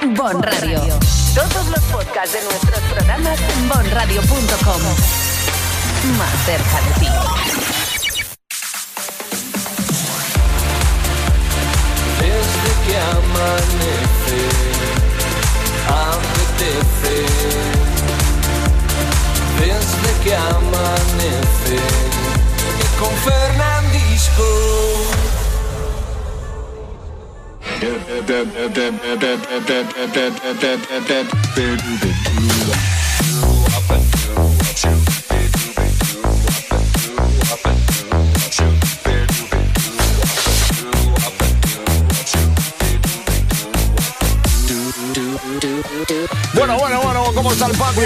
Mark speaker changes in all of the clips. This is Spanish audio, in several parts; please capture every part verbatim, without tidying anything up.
Speaker 1: Bon Radio. Todos los podcasts de nuestros programas en bon radio punto com. Más cerca de ti.
Speaker 2: Desde que amanece, apetece. Desde que amanece, y con Fernandisco.
Speaker 3: Bueno, bueno, bueno, ¿cómo está el patio?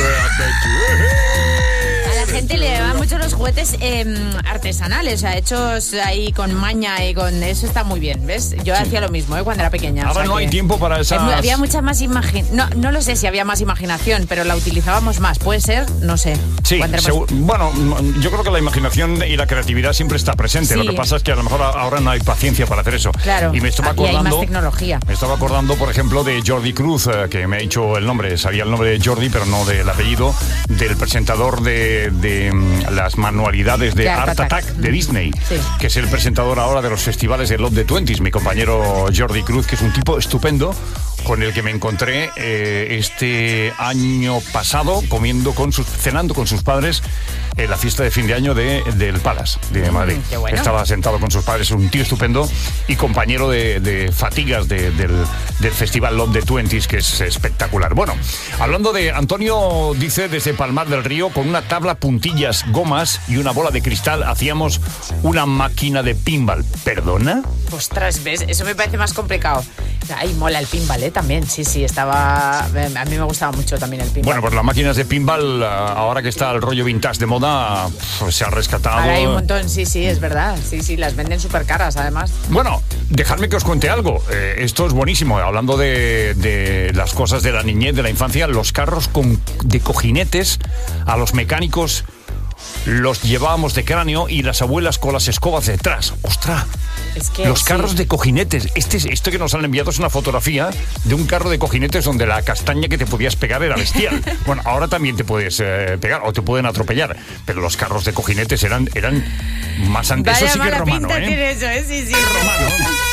Speaker 4: A la gente le van mucho los juguetes eh, artesanales, o sea, hechos ahí con maña y con... Eso está muy bien, ¿ves? Yo sí. hacía lo mismo, ¿eh? Cuando era pequeña.
Speaker 3: Ahora
Speaker 4: o sea
Speaker 3: no hay tiempo para esas...
Speaker 4: Es, había mucha más imaginación. No, no lo sé si había más imaginación, pero la utilizábamos más. ¿Puede ser? No sé.
Speaker 3: Sí, seguro, bueno, yo creo que la imaginación y la creatividad siempre está presente. Sí. Lo que pasa es que a lo mejor ahora no hay paciencia para hacer eso.
Speaker 4: Claro,
Speaker 3: y me estaba acordando,
Speaker 4: y hay más tecnología.
Speaker 3: Me estaba acordando, por ejemplo, de Jordi Cruz, eh, que me ha dicho el nombre, sabía el nombre de Jordi, pero no del apellido, del presentador de, de um, las manualidades de, de Art Attack, Attack de Disney, sí. que es el presentador ahora de los festivales de Love the Twenties, mi compañero Jordi Cruz, que es un tipo estupendo, con el que me encontré eh, este año pasado comiendo con sus, cenando con sus padres en la fiesta de fin de año de, del Palace de Madrid.
Speaker 4: Mm, bueno.
Speaker 3: Estaba sentado con sus padres, un tío estupendo y compañero de, de fatigas de, del, del festival Love the Twenties, que es espectacular. Bueno, hablando de Antonio, dice desde Palmar del Río, con una tabla, puntillas, gomas y una bola de cristal hacíamos una máquina de pinball. ¿Perdona?
Speaker 4: Ostras, ¿ves? Eso me parece más complicado. Ay, mola el pinball, ¿eh? También, sí, sí, estaba... A mí me gustaba mucho también el pinball.
Speaker 3: Bueno, pues las máquinas de pinball, ahora que está el rollo vintage de moda, pues se ha rescatado...
Speaker 4: Ahora hay un montón, sí, sí, es verdad. Sí, sí, las venden súper caras, además.
Speaker 3: Bueno, dejadme que os cuente algo. Eh, esto es buenísimo. Hablando de, de las cosas de la niñez, de la infancia, los carros con, de cojinetes a los mecánicos los llevábamos de cráneo y las abuelas con las escobas detrás. ¡Ostras!
Speaker 4: Es que,
Speaker 3: los carros
Speaker 4: sí.
Speaker 3: de cojinetes. Este, esto que nos han enviado es una fotografía de un carro de cojinetes donde la castaña que te podías pegar era bestial. Bueno, ahora también te puedes eh, pegar o te pueden atropellar, pero los carros de cojinetes eran, eran más antiguos. Eso sí que es romano,
Speaker 4: pinta
Speaker 3: ¿eh?
Speaker 4: Tiene eso, ¿eh? Sí, sí.
Speaker 3: Es romano.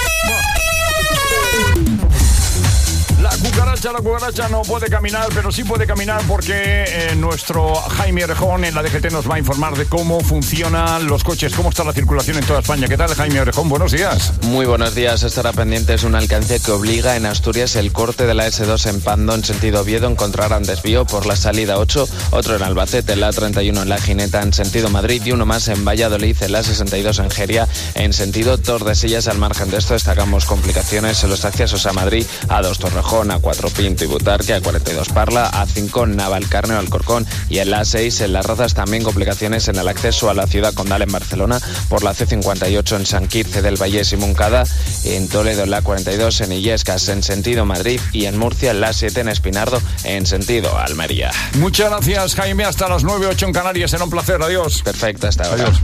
Speaker 3: La cucaracha, la cucaracha no puede caminar, pero sí puede caminar porque eh, nuestro Jaime Orejón en la D G T nos va a informar de cómo funcionan los coches, cómo está la circulación en toda España. ¿Qué tal, Jaime Orejón? Buenos días.
Speaker 5: Muy buenos días. Estará pendiente es un alcance que obliga en Asturias el corte de la ese dos en Pando en sentido Oviedo. Encontrarán desvío por la salida ocho, otro en Albacete, la treinta y uno en La Gineta en sentido Madrid y uno más en Valladolid en la sesenta y dos en Geria en sentido Tordesillas. Al margen de esto destacamos complicaciones en los accesos a Madrid, a dos Torrejón, a cuatro Pinto y Butarque, a cuarenta y dos Parla, a cinco Navalcarnero, Alcorcón y en la seis en Las Rozas también complicaciones en el acceso a la ciudad condal en Barcelona por la ce cincuenta y ocho en San Quirce del Vallés y Moncada, en Toledo en la cuarenta y dos en Illescas en sentido Madrid y en Murcia en la siete en Espinardo en sentido Almería.
Speaker 3: Muchas gracias, Jaime, hasta las nueve ocho en Canarias, será un placer, adiós.
Speaker 5: Perfecto, hasta ahora.
Speaker 3: Adiós.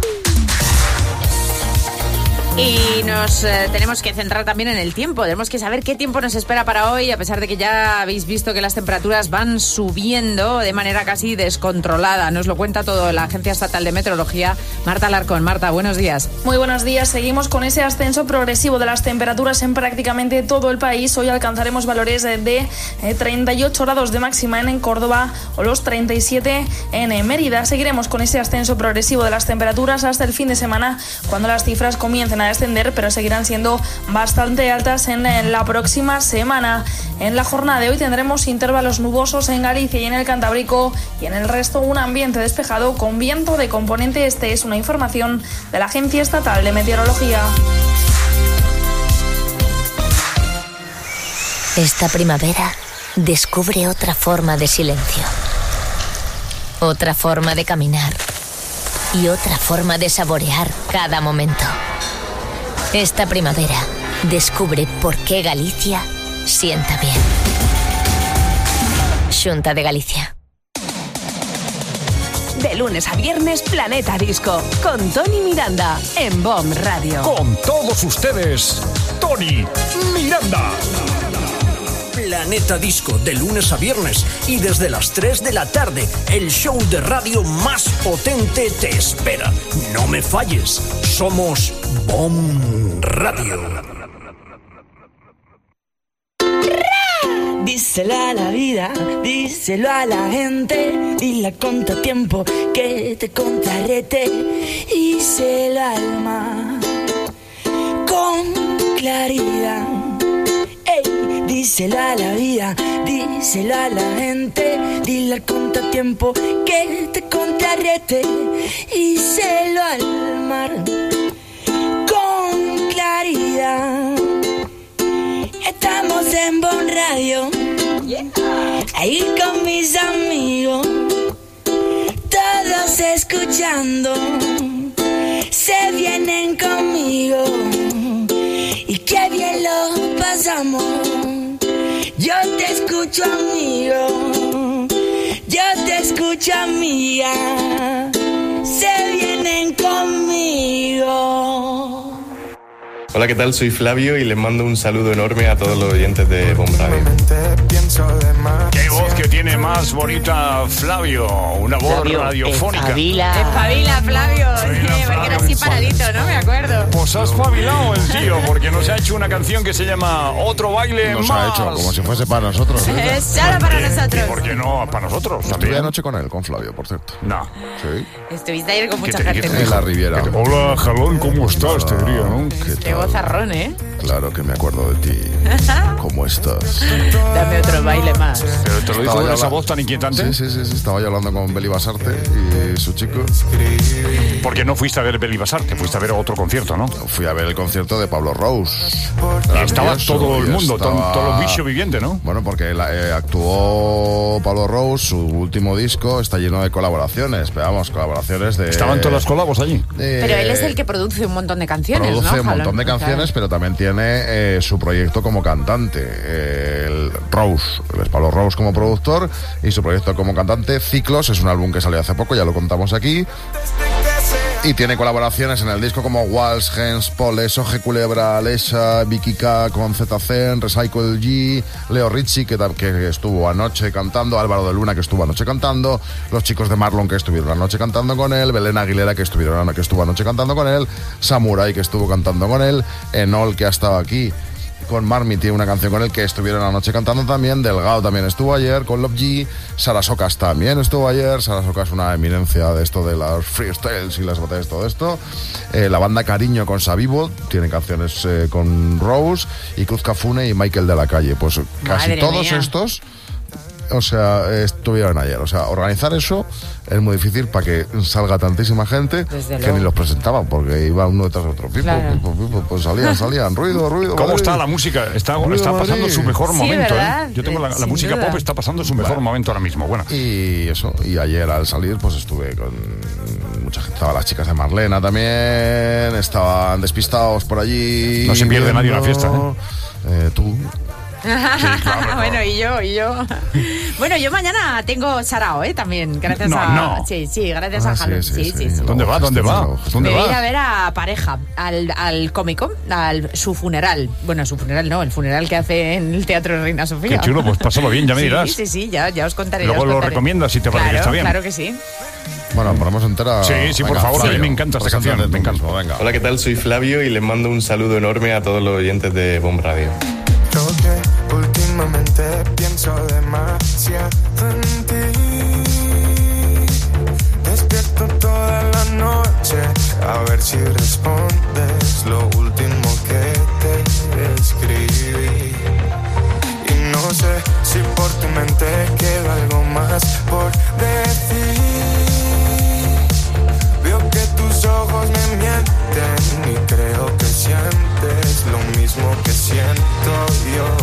Speaker 4: Y nos eh, tenemos que centrar también en el tiempo. Tenemos que saber qué tiempo nos espera para hoy, a pesar de que ya habéis visto que las temperaturas van subiendo de manera casi descontrolada. Nos lo cuenta todo la Agencia Estatal de Meteorología, Marta Alarcón. Marta, buenos días.
Speaker 6: Muy buenos días. Seguimos con ese ascenso progresivo de las temperaturas en prácticamente todo el país. Hoy alcanzaremos valores de treinta y ocho grados de máxima en Córdoba o los treinta y siete en Mérida. Seguiremos con ese ascenso progresivo de las temperaturas hasta el fin de semana, cuando las cifras comiencen a descender, pero seguirán siendo bastante altas en la próxima semana. En la jornada de hoy tendremos intervalos nubosos en Galicia y en el Cantábrico, y en el resto un ambiente despejado con viento de componente este. Es una información de la Agencia Estatal de Meteorología.
Speaker 1: Esta primavera descubre otra forma de silencio, otra forma de caminar y otra forma de saborear cada momento. Esta primavera descubre por qué Galicia sienta bien. Xunta de Galicia. De lunes a viernes, Planeta Disco, con Tony Miranda, en Bon Radio.
Speaker 3: Con todos ustedes, Tony Miranda.
Speaker 7: Planeta Disco, de lunes a viernes y desde las tres de la tarde. El show de radio más potente te espera. No me falles. Somos BOM Radio.
Speaker 8: Díselo a la vida, díselo a la gente, dile con tu tiempo que te contrarrete, díselo al mar con claridad. Ey, díselo a la vida, díselo a la gente, dile con tu tiempo que te contrarrete, díselo al mar con claridad. Estamos en Bon Radio, yeah. Ahí con mis amigos, todos escuchando, se vienen conmigo y qué bien lo pasamos. Yo te escucho, amigo, yo te escucho, amiga, se vienen conmigo.
Speaker 9: Hola, ¿qué tal? Soy Flavio y les mando un saludo enorme a todos los oyentes de BOM Radio.
Speaker 3: Qué voz que tiene más bonita Flavio, una voz Flavio, radiofónica.
Speaker 4: Espabila. Espabila, Flavio. Sí, porque era así paradito, ¿no? Me acuerdo.
Speaker 3: Pues has espabilado el tío, porque nos ha hecho una canción que se llama Otro Baile
Speaker 10: nos
Speaker 3: Más.
Speaker 10: Nos ha hecho como si fuese para nosotros.
Speaker 4: ¿eh? Es solo para nosotros.
Speaker 3: ¿Y por qué no para nosotros?
Speaker 10: Estuve anoche con él, con Flavio, por cierto.
Speaker 3: No.
Speaker 10: Sí.
Speaker 4: Estuviste ayer con mucha
Speaker 3: te,
Speaker 4: gente.
Speaker 10: En la Riviera.
Speaker 3: Hola, Jalón, ¿cómo estás? Te diría, ¿no?
Speaker 4: Qué vozarrón, ¿eh?
Speaker 10: Claro que me acuerdo de ti. ¿Cómo estás?
Speaker 4: Dame otro baile más.
Speaker 3: ¿Pero te lo dijo con esa voz tan inquietante?
Speaker 10: Sí, sí, sí, sí. Estaba yo hablando con Beli Basarte y su chico.
Speaker 3: Porque no fuiste a ver Beli Basarte, fuiste a ver otro concierto, ¿no?
Speaker 10: Fui a ver el concierto de Pablo Rose.
Speaker 3: Y estaba todo el mundo,
Speaker 10: estaba...
Speaker 3: todo el bicho viviente, ¿no?
Speaker 10: Bueno, porque la, eh, actuó Pablo Rose, su último disco está lleno de colaboraciones. Esperamos, colaboraciones de...
Speaker 3: ¿Estaban todas las colabos allí?
Speaker 10: De...
Speaker 4: Pero él es el que produce un montón de canciones,
Speaker 10: produce
Speaker 4: ¿no?
Speaker 10: un montón de canciones, pero también tiene eh, su proyecto como cantante. Eh, el Rose, él es Pablo Rose como productor y su proyecto como cantante, Ciclos, es un álbum que salió hace poco, ya lo contamos aquí. Y tiene colaboraciones en el disco como Walsh, Gens, Poles, Oje Culebra, Alesha, Vicky K con Z C, Recycle G, Leo Ritchie, que, que estuvo anoche cantando, Álvaro de Luna, que estuvo anoche cantando, los chicos de Marlon, que estuvieron anoche cantando con él, Belén Aguilera, que, estuvieron, que estuvo anoche cantando con él, Samurai, que estuvo cantando con él, Enol, que ha estado aquí con Marmi, tiene una canción con él que estuvieron anoche cantando también, Delgado también estuvo ayer con Love G, Sara Socas también estuvo ayer, Sara Socas es una eminencia de esto de las freestyles y las batallas, todo esto, eh, la banda Cariño con Sabivo, tiene canciones eh, con Rose, y Cruz Cafune y Michael de la Calle, pues casi Madre todos mía. estos, o sea, estuvieron ayer, o sea, organizar eso es muy difícil para que salga tantísima gente Desde que luego. Ni los presentaban, porque iba uno detrás de otro. Pipo, claro. pipo, pipo, pues salían, salían, ruido, ruido.
Speaker 3: ¿Cómo
Speaker 10: Madrid.
Speaker 3: Está la música? Está, está pasando su mejor sí, momento, ¿eh? Yo tengo la, la música duda. Pop está pasando su mejor bueno. momento ahora mismo. Bueno.
Speaker 10: Y eso, y ayer al salir, pues estuve con mucha gente. Estaban las chicas de Marlena también, estaban despistados por allí.
Speaker 3: No se pierde viendo, nadie la fiesta, ¿eh?
Speaker 10: eh tú.
Speaker 4: Sí, claro, bueno, y yo, y yo. Bueno, yo mañana tengo sarao, ¿eh? También, gracias
Speaker 3: no,
Speaker 4: a...
Speaker 3: No.
Speaker 4: Sí, sí, gracias ah, a Jalón. Sí, sí, sí, sí.
Speaker 3: ¿Dónde va? ¿Dónde va? ¿Dónde
Speaker 4: Me
Speaker 3: va?
Speaker 4: voy a ir a ver a Pareja, al, al cómico, al su funeral. Bueno, su funeral no, el funeral que hace en el Teatro Reina Sofía.
Speaker 3: Qué chulo, pues pásalo bien, ya me dirás.
Speaker 4: Sí, sí, sí, ya, ya os contaré.
Speaker 3: Luego
Speaker 4: os
Speaker 3: lo
Speaker 4: contaré.
Speaker 3: recomiendas si te parece
Speaker 4: claro,
Speaker 3: que está bien.
Speaker 4: Claro que sí.
Speaker 10: Bueno, ponemos entera.
Speaker 3: Sí, sí,
Speaker 10: venga,
Speaker 3: por favor,
Speaker 10: Flavio,
Speaker 3: a mí me encanta esta canción. Me encanta.
Speaker 10: Venga.
Speaker 9: Hola, ¿qué tal? Soy Flavio y les mando un saludo enorme a todos los oyentes de BOM Radio.
Speaker 11: Creo que últimamente pienso demasiado en ti. Despierto toda la noche a ver si respondes lo último que te escribí. Y no sé si por tu mente queda algo más por decir. Veo que tus ojos me mienten y creo que sientes lo mismo que siento yo.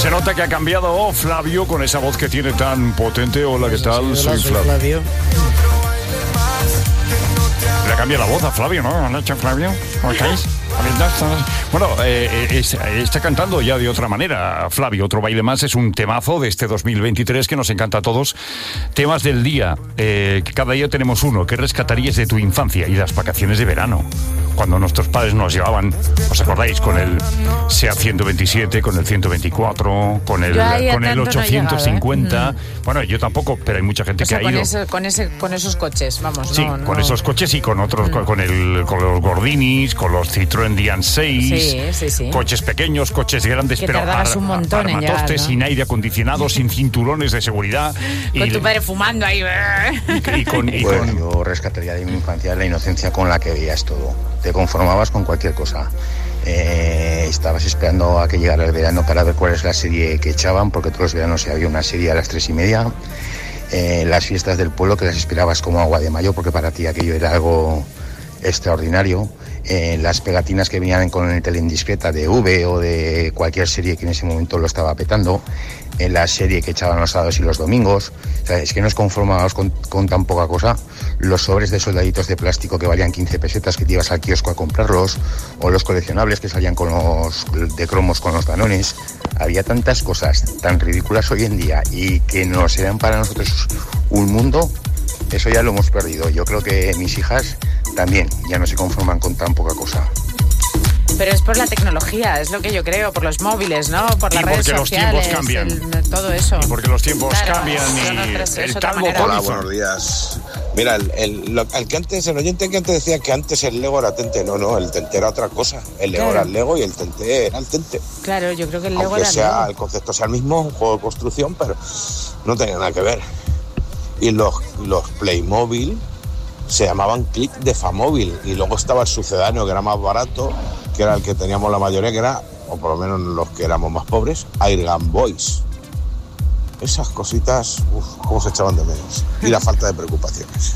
Speaker 3: Se nota que ha cambiado oh, Flavio con esa voz que tiene tan potente. Hola, ¿qué tal?
Speaker 12: Sí, hola,
Speaker 3: soy Flavio.
Speaker 12: soy Flavio.
Speaker 3: Le cambia la voz a Flavio, ¿no? ¿No hecho Flavio? ¿Cómo estáis? Bueno, eh, es, está cantando ya de otra manera, Flavio. Otro baile más es un temazo de este dos mil veintitrés que nos encanta a todos. Temas del día. Eh, cada día tenemos uno. ¿Qué rescatarías de tu infancia y las vacaciones de verano? Cuando nuestros padres nos llevaban, ¿os acordáis? Con el SEAT ciento veintisiete, con el ciento veinticuatro, con el, con el ochocientos cincuenta. No ¿eh? Bueno, yo tampoco, pero hay mucha gente o sea, que ha
Speaker 4: con
Speaker 3: ido.
Speaker 4: Ese, con, ese, con esos coches, vamos.
Speaker 3: Sí,
Speaker 4: no,
Speaker 3: con
Speaker 4: no.
Speaker 3: esos coches y con otros, mm. con, con, el, con los Gordinis, con los Citroën D N seis,
Speaker 4: sí, sí, sí.
Speaker 3: coches pequeños, coches grandes,
Speaker 4: que
Speaker 3: pero
Speaker 4: tardarás ar, un montón en llegar, ¿no?
Speaker 3: Sin aire acondicionado, sin cinturones de seguridad.
Speaker 4: Con
Speaker 3: y,
Speaker 4: tu padre fumando ahí.
Speaker 3: Y, y con, y
Speaker 13: bueno,
Speaker 3: con...
Speaker 13: yo rescataría de mi infancia la inocencia con la que veías todo. Te conformabas con cualquier cosa. Eh, estabas esperando a que llegara el verano para ver cuál es la serie que echaban, porque todos los veranos había una serie a las tres y media. Eh, las fiestas del pueblo que las esperabas como agua de mayo, porque para ti aquello era algo extraordinario. Eh, las pegatinas que venían con el Teleindiscreta de V o de cualquier serie que en ese momento lo estaba petando, en la serie que echaban los sábados y los domingos. O sea, es que nos conformábamos con, con tan poca cosa. Los sobres de soldaditos de plástico que valían quince pesetas, que te ibas al kiosco a comprarlos, o los coleccionables que salían con los de cromos con los Danones. Había tantas cosas tan ridículas hoy en día y que nos eran para nosotros un mundo. Eso ya lo hemos perdido. Yo creo que mis hijas también ya no se conforman con tan poca cosa.
Speaker 4: Pero es por la tecnología, es lo que yo creo, por los móviles, ¿no? Por las redes sociales,
Speaker 3: los tiempos cambian.
Speaker 4: El, todo eso.
Speaker 3: Y porque los tiempos
Speaker 4: claro,
Speaker 3: cambian y
Speaker 4: otras,
Speaker 3: el
Speaker 4: tango.
Speaker 14: Hola, buenos días. Mira, el, el, lo, el que antes, el oyente que antes decía que antes el Lego era Tente, no, no, el Tente era otra cosa. El Lego
Speaker 4: claro.
Speaker 14: era el Lego y el Tente era el Tente.
Speaker 4: Claro, yo creo que el Lego
Speaker 14: Aunque
Speaker 4: era
Speaker 14: sea,
Speaker 4: el Lego.
Speaker 14: el concepto sea el mismo, un juego de construcción, pero no tenía nada que ver. Y los, los Playmobil se llamaban Click de Famóvil, y luego estaba el sucedáneo que era más barato, que era el que teníamos la mayoría, que era, o por lo menos los que éramos más pobres, Airgun Boys. Esas cositas, uff, cómo se echaban de menos. Y la falta de preocupaciones.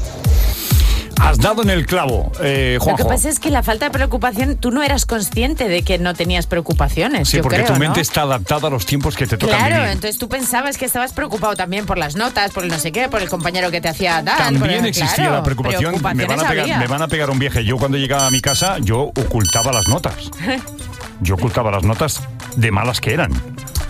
Speaker 3: Has dado en el clavo, eh, Juanjo.
Speaker 4: Lo que pasa es que la falta de preocupación, tú no eras consciente de que no tenías preocupaciones.
Speaker 3: Sí,
Speaker 4: yo
Speaker 3: porque
Speaker 4: creo,
Speaker 3: tu mente
Speaker 4: ¿no?
Speaker 3: está adaptada a los tiempos que te tocan
Speaker 4: claro,
Speaker 3: vivir.
Speaker 4: entonces tú pensabas que estabas preocupado también por las notas, por el no sé qué, por el compañero que te hacía dar.
Speaker 3: También
Speaker 4: el,
Speaker 3: existía
Speaker 4: claro,
Speaker 3: la preocupación, me van, a pegar, me van a pegar un viaje. Yo cuando llegaba a mi casa, yo ocultaba las notas. Yo ocultaba las notas de malas que eran.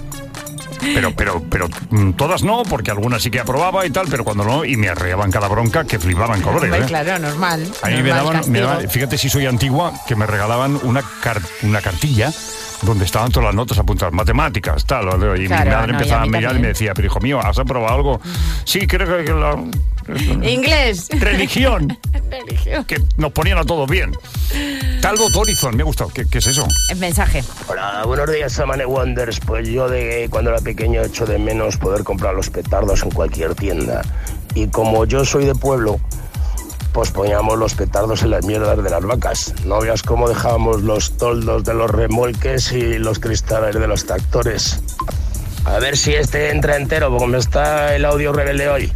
Speaker 3: Pero, pero, pero todas no, porque algunas sí que aprobaba y tal, pero cuando no, y me arreaban cada bronca que flipaban colores.
Speaker 4: Hombre,
Speaker 3: ¿eh?
Speaker 4: Claro, normal.
Speaker 3: A mí
Speaker 4: normal,
Speaker 3: me daban, me daban, fíjate si soy antigua, que me regalaban una, car, una cartilla donde estaban todas las notas apuntadas, matemáticas, tal, y claro, mi madre
Speaker 4: no,
Speaker 3: empezaba
Speaker 4: y a
Speaker 3: a mirar
Speaker 4: también.
Speaker 3: y me decía, pero hijo mío, ¿has aprobado algo? Sí, creo que la...
Speaker 4: Inglés.
Speaker 3: Religión.
Speaker 4: Religión.
Speaker 3: Que nos ponían a todos bien. Talbot Horizon, me ha gustado. ¿Qué, ¿Qué es eso?
Speaker 4: El mensaje.
Speaker 15: Hola, buenos días, Samane Wonders. Pues yo de cuando era pequeño echo de menos poder comprar los petardos en cualquier tienda. Y como yo soy de pueblo, pues poníamos los petardos en las mierdas de las vacas. No veas cómo dejábamos los toldos de los remolques y los cristales de los tractores. A ver si este entra entero, porque me está el audio rebelde hoy.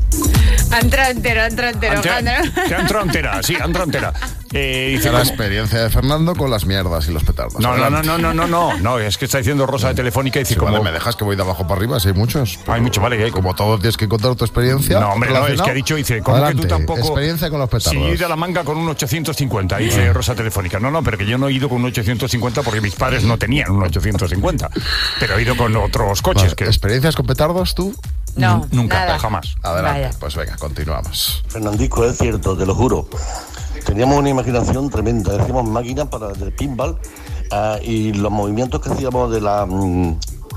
Speaker 4: Ha entrado entero, ha entrado entero.
Speaker 3: Ante, que ha entrado entera, sí, ha entrado entera. Eh, dice,
Speaker 10: la ¿cómo? Experiencia de Fernando con las mierdas y los petardos.
Speaker 3: No, no, no, no, no, no, no, no, es que está diciendo Rosa de Telefónica y dice,
Speaker 10: sí,
Speaker 3: como...
Speaker 10: vale, me dejas que voy de abajo para arriba, si hay muchos.
Speaker 3: Hay mucho, vale, que hay...
Speaker 10: Como todos tienes que contar tu experiencia.
Speaker 3: No, hombre, no, es que ha dicho, dice, ¿cómo
Speaker 10: adelante,
Speaker 3: que tú tampoco...
Speaker 10: experiencia con los petardos.
Speaker 3: Sí, de la manga con un ochocientos cincuenta, dice ah. Rosa Telefónica. No, no, pero que yo no he ido con un ochocientos cincuenta porque mis padres no tenían un ochocientos cincuenta, pero he ido con otros coches.
Speaker 10: Vale,
Speaker 3: que...
Speaker 10: ¿experiencias con petardos tú?
Speaker 4: No,
Speaker 3: nunca,
Speaker 4: nada.
Speaker 3: jamás.
Speaker 10: Adelante,
Speaker 4: Vaya.
Speaker 10: pues venga, continuamos.
Speaker 16: Fernandico, es cierto, te lo juro. Teníamos una imaginación tremenda, hacíamos máquinas para el pinball uh, y los movimientos que hacíamos de la... Um...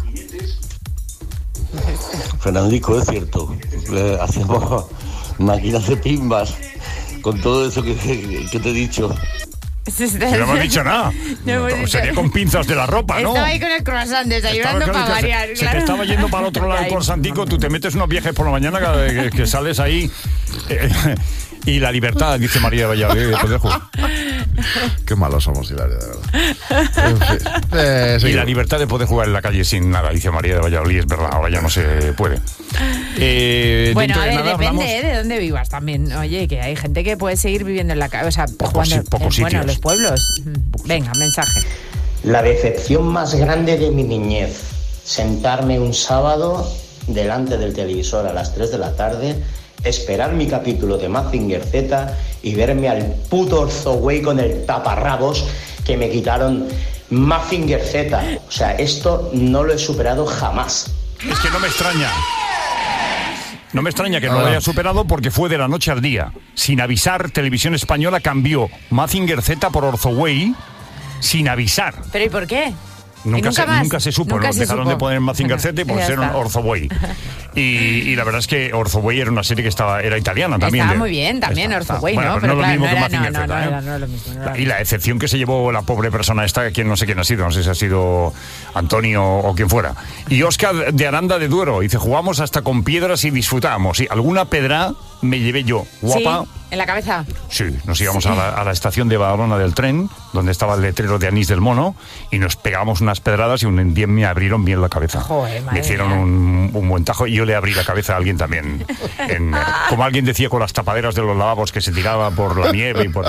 Speaker 16: Fernandico, es cierto, eh, hacíamos máquinas de pinball con todo eso que, que, que te he dicho.
Speaker 3: No hemos dicho nada.
Speaker 4: No hemos dicho.
Speaker 3: Sería con pinzas de la ropa, ¿no?
Speaker 4: Estaba ahí con el croissant desayunando para variar.
Speaker 3: Se,
Speaker 4: claro.
Speaker 3: se te estaba yendo para el otro lado el croissantico, tú te metes unos viajes por la mañana que, que sales ahí... Eh, y la libertad, dice María de Valladolid, pues dejo.
Speaker 10: Qué malos somos, Hilario, de verdad. En fin. eh,
Speaker 3: y la libertad de poder jugar en la calle sin nada, dice María de Valladolid, es verdad, ahora ya no se puede. Eh,
Speaker 4: bueno, a ver,
Speaker 3: nada,
Speaker 4: depende
Speaker 3: hablamos...
Speaker 4: eh, de dónde vivas también. Oye, que hay gente que puede seguir viviendo en la calle, o sea,
Speaker 3: pocos,
Speaker 4: jugando
Speaker 3: sí, pocos
Speaker 4: en, bueno,
Speaker 3: sitios.
Speaker 4: en los pueblos. Venga, mensaje.
Speaker 17: La decepción más grande de mi niñez.
Speaker 12: sentarme un sábado delante del televisor a las tres de la tarde, esperar mi capítulo de Mazinger Z y verme al puto Orzoway con el taparrabos que me quitaron Mazinger Z. O sea, esto no lo he superado jamás.
Speaker 3: Es que no me extraña. No me extraña que no lo haya superado porque fue de la noche al día. Sin avisar, Televisión Española cambió Mazinger Z por Orzoway sin avisar.
Speaker 4: ¿Pero y por qué?
Speaker 3: Nunca,
Speaker 4: nunca,
Speaker 3: se,
Speaker 4: más?
Speaker 3: nunca se supo,
Speaker 4: nunca
Speaker 3: nos
Speaker 4: se
Speaker 3: dejaron
Speaker 4: supo.
Speaker 3: de poner Mazinger Z y pusieron Orzoway. Y, y la verdad es que Orzoway era una serie que estaba era italiana también.
Speaker 4: Estaba
Speaker 3: de,
Speaker 4: muy bien también Orzoway,
Speaker 3: bueno,
Speaker 4: ¿no?
Speaker 3: Pero, pero no
Speaker 4: claro,
Speaker 3: lo mismo
Speaker 4: no
Speaker 3: que
Speaker 4: era,
Speaker 3: Mazinger
Speaker 4: no,
Speaker 3: Z,
Speaker 4: no,
Speaker 3: ¿eh?
Speaker 4: no, era, no era lo mismo. No era
Speaker 3: Y la excepción que se llevó la pobre persona esta, quien no sé quién ha sido, no sé si ha sido Antonio o quien fuera. Y Óscar de Aranda de Duero dice, jugamos hasta con piedras y disfrutamos. Y alguna pedra me llevé yo, guapa.
Speaker 4: Sí, en la cabeza.
Speaker 3: Sí, nos íbamos sí. a, la, a la estación de Badalona del tren, donde estaba el letrero de Anís del Mono, y nos pegamos unas pedradas y un día me abrieron bien la cabeza.
Speaker 4: Joder,
Speaker 3: me hicieron un, un buen tajo y yo le abrí la cabeza a alguien también. En, como alguien decía con las tapaderas de los lavabos que se tiraba por la nieve y por...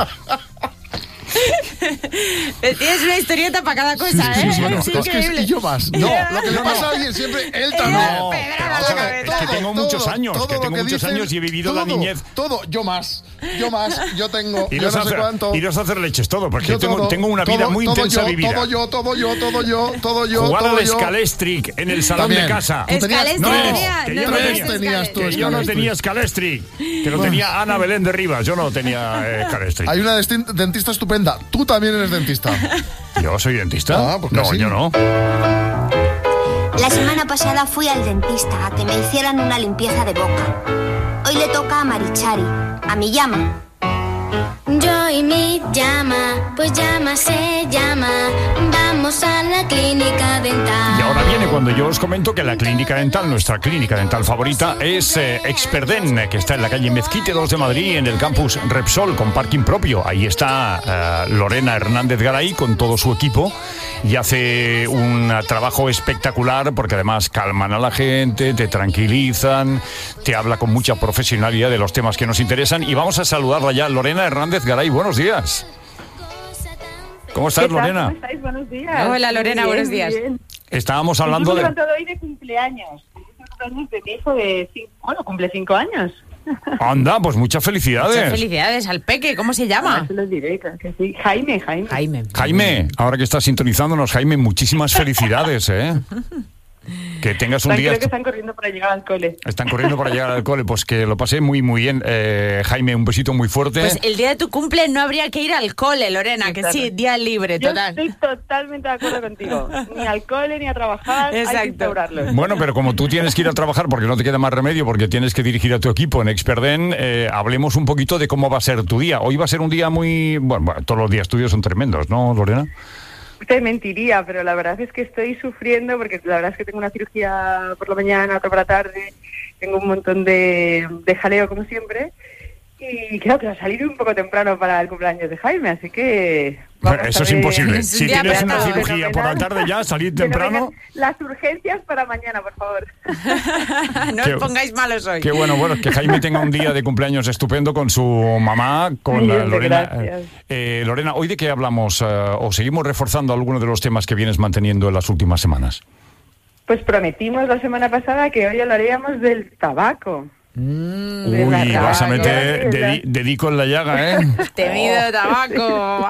Speaker 4: Tienes una historieta para cada cosa,
Speaker 10: sí, sí,
Speaker 4: ¿eh?
Speaker 10: sí, bueno,
Speaker 4: es
Speaker 10: es que y yo más. No, lo que le pasa a alguien siempre, él también.
Speaker 3: No, todo, es que tengo todo, muchos años, todo que tengo que muchos dicen, años y he vivido
Speaker 10: todo,
Speaker 3: la niñez.
Speaker 10: Todo, yo más, yo más, yo tengo,
Speaker 3: y
Speaker 10: yo no
Speaker 3: hacer,
Speaker 10: sé cuánto.
Speaker 3: Iros a hacer leches todo, porque yo tengo,
Speaker 10: todo,
Speaker 3: tengo una vida
Speaker 10: todo,
Speaker 3: muy
Speaker 10: todo
Speaker 3: intensa
Speaker 10: yo,
Speaker 3: vivida.
Speaker 10: Todo yo, todo yo, todo yo, todo yo,
Speaker 3: Jugar
Speaker 10: todo
Speaker 3: al
Speaker 10: yo.
Speaker 3: Scalestric en el salón
Speaker 10: también.
Speaker 3: de casa.
Speaker 4: Escalestric
Speaker 3: no,
Speaker 4: tenía,
Speaker 3: que
Speaker 4: no,
Speaker 3: yo no,
Speaker 10: tenía, tenías tú,
Speaker 3: que yo no tenía Scalestric, que lo tenía Ana Belén de Rivas, yo no tenía eh, Scalestric.
Speaker 10: Hay una dentista estupenda, tú también eres dentista.
Speaker 3: ¿Yo soy dentista?
Speaker 10: Ah, pues
Speaker 3: no,
Speaker 10: sí.
Speaker 3: yo no.
Speaker 17: La semana pasada fui al dentista a que me hicieran una limpieza de boca. Hoy le toca a Marichari, a mi llama.
Speaker 18: Yo y mi llama, pues llama se llama. Vamos a la clínica dental.
Speaker 3: Y ahora viene cuando yo os comento que la clínica dental, nuestra clínica dental favorita, es eh, Experden, que está en la calle Mezquite dos de Madrid, en el campus Repsol, con parking propio. Ahí está eh, Lorena Hernández Garay con todo su equipo y hace un trabajo espectacular porque además calman a la gente, te tranquilizan, te habla con mucha profesionalidad de los temas que nos interesan. Y vamos a saludarla ya, Lorena Hernández Garay, buenos días. ¿Cómo estás, Lorena?
Speaker 19: ¿Cómo estáis? Buenos días.
Speaker 4: Hola, Lorena,
Speaker 19: bien,
Speaker 4: buenos días.
Speaker 19: Bien.
Speaker 3: Estábamos hablando
Speaker 19: me
Speaker 3: de...
Speaker 19: Me he levantado hoy de cumpleaños. Es el cumpleaños de mi hijo de cinco... Bueno, cumple cinco años.
Speaker 3: Anda, pues muchas felicidades.
Speaker 4: Muchas felicidades al peque. ¿Cómo se llama?
Speaker 19: Ah, se los diré, claro que sí. Jaime, Jaime.
Speaker 4: Jaime.
Speaker 3: Jaime, ahora que estás sintonizándonos, Jaime, muchísimas felicidades, ¿eh? Que tengas un
Speaker 19: están,
Speaker 3: día...
Speaker 19: Creo que están corriendo para llegar al cole.
Speaker 3: Están corriendo para llegar al cole, pues que lo pasé muy, muy bien. Eh, Jaime, un besito muy fuerte.
Speaker 4: Pues el día de tu cumple no habría que ir al cole, Lorena, que sí, día libre, total.
Speaker 19: Yo estoy totalmente de acuerdo contigo. Ni al cole, ni a trabajar,
Speaker 4: exacto.
Speaker 19: Hay que instaurarlo.
Speaker 3: Bueno, pero como tú tienes que ir a trabajar porque no te queda más remedio, porque tienes que dirigir a tu equipo en Experden, eh, hablemos un poquito de cómo va a ser tu día. Hoy va a ser un día muy... Bueno, bueno todos los días tuyos son tremendos, ¿no, Lorena?
Speaker 19: Te mentiría, pero la verdad es que estoy sufriendo porque la verdad es que tengo una cirugía por la mañana, otra por la tarde, tengo un montón de, de jaleo como siempre y creo que va a salir un poco temprano para el cumpleaños de Jaime, así que...
Speaker 3: Eso es imposible. Si tienes una cirugía por la tarde ya, salir temprano...
Speaker 19: Las urgencias para mañana, por favor.
Speaker 4: No os pongáis malos hoy.
Speaker 3: Qué bueno, bueno, que Jaime tenga un día de cumpleaños estupendo con su mamá, con
Speaker 19: sí,
Speaker 3: Lorena. Eh, Lorena, ¿hoy de qué hablamos uh, o seguimos reforzando algunos de los temas que vienes manteniendo en las últimas semanas?
Speaker 19: Pues prometimos la semana pasada que hoy hablaríamos del tabaco.
Speaker 4: Mm,
Speaker 3: Uy,
Speaker 19: verdad,
Speaker 3: vas a meter dedi- dedico en la llaga, ¿eh?
Speaker 4: Temido tabaco.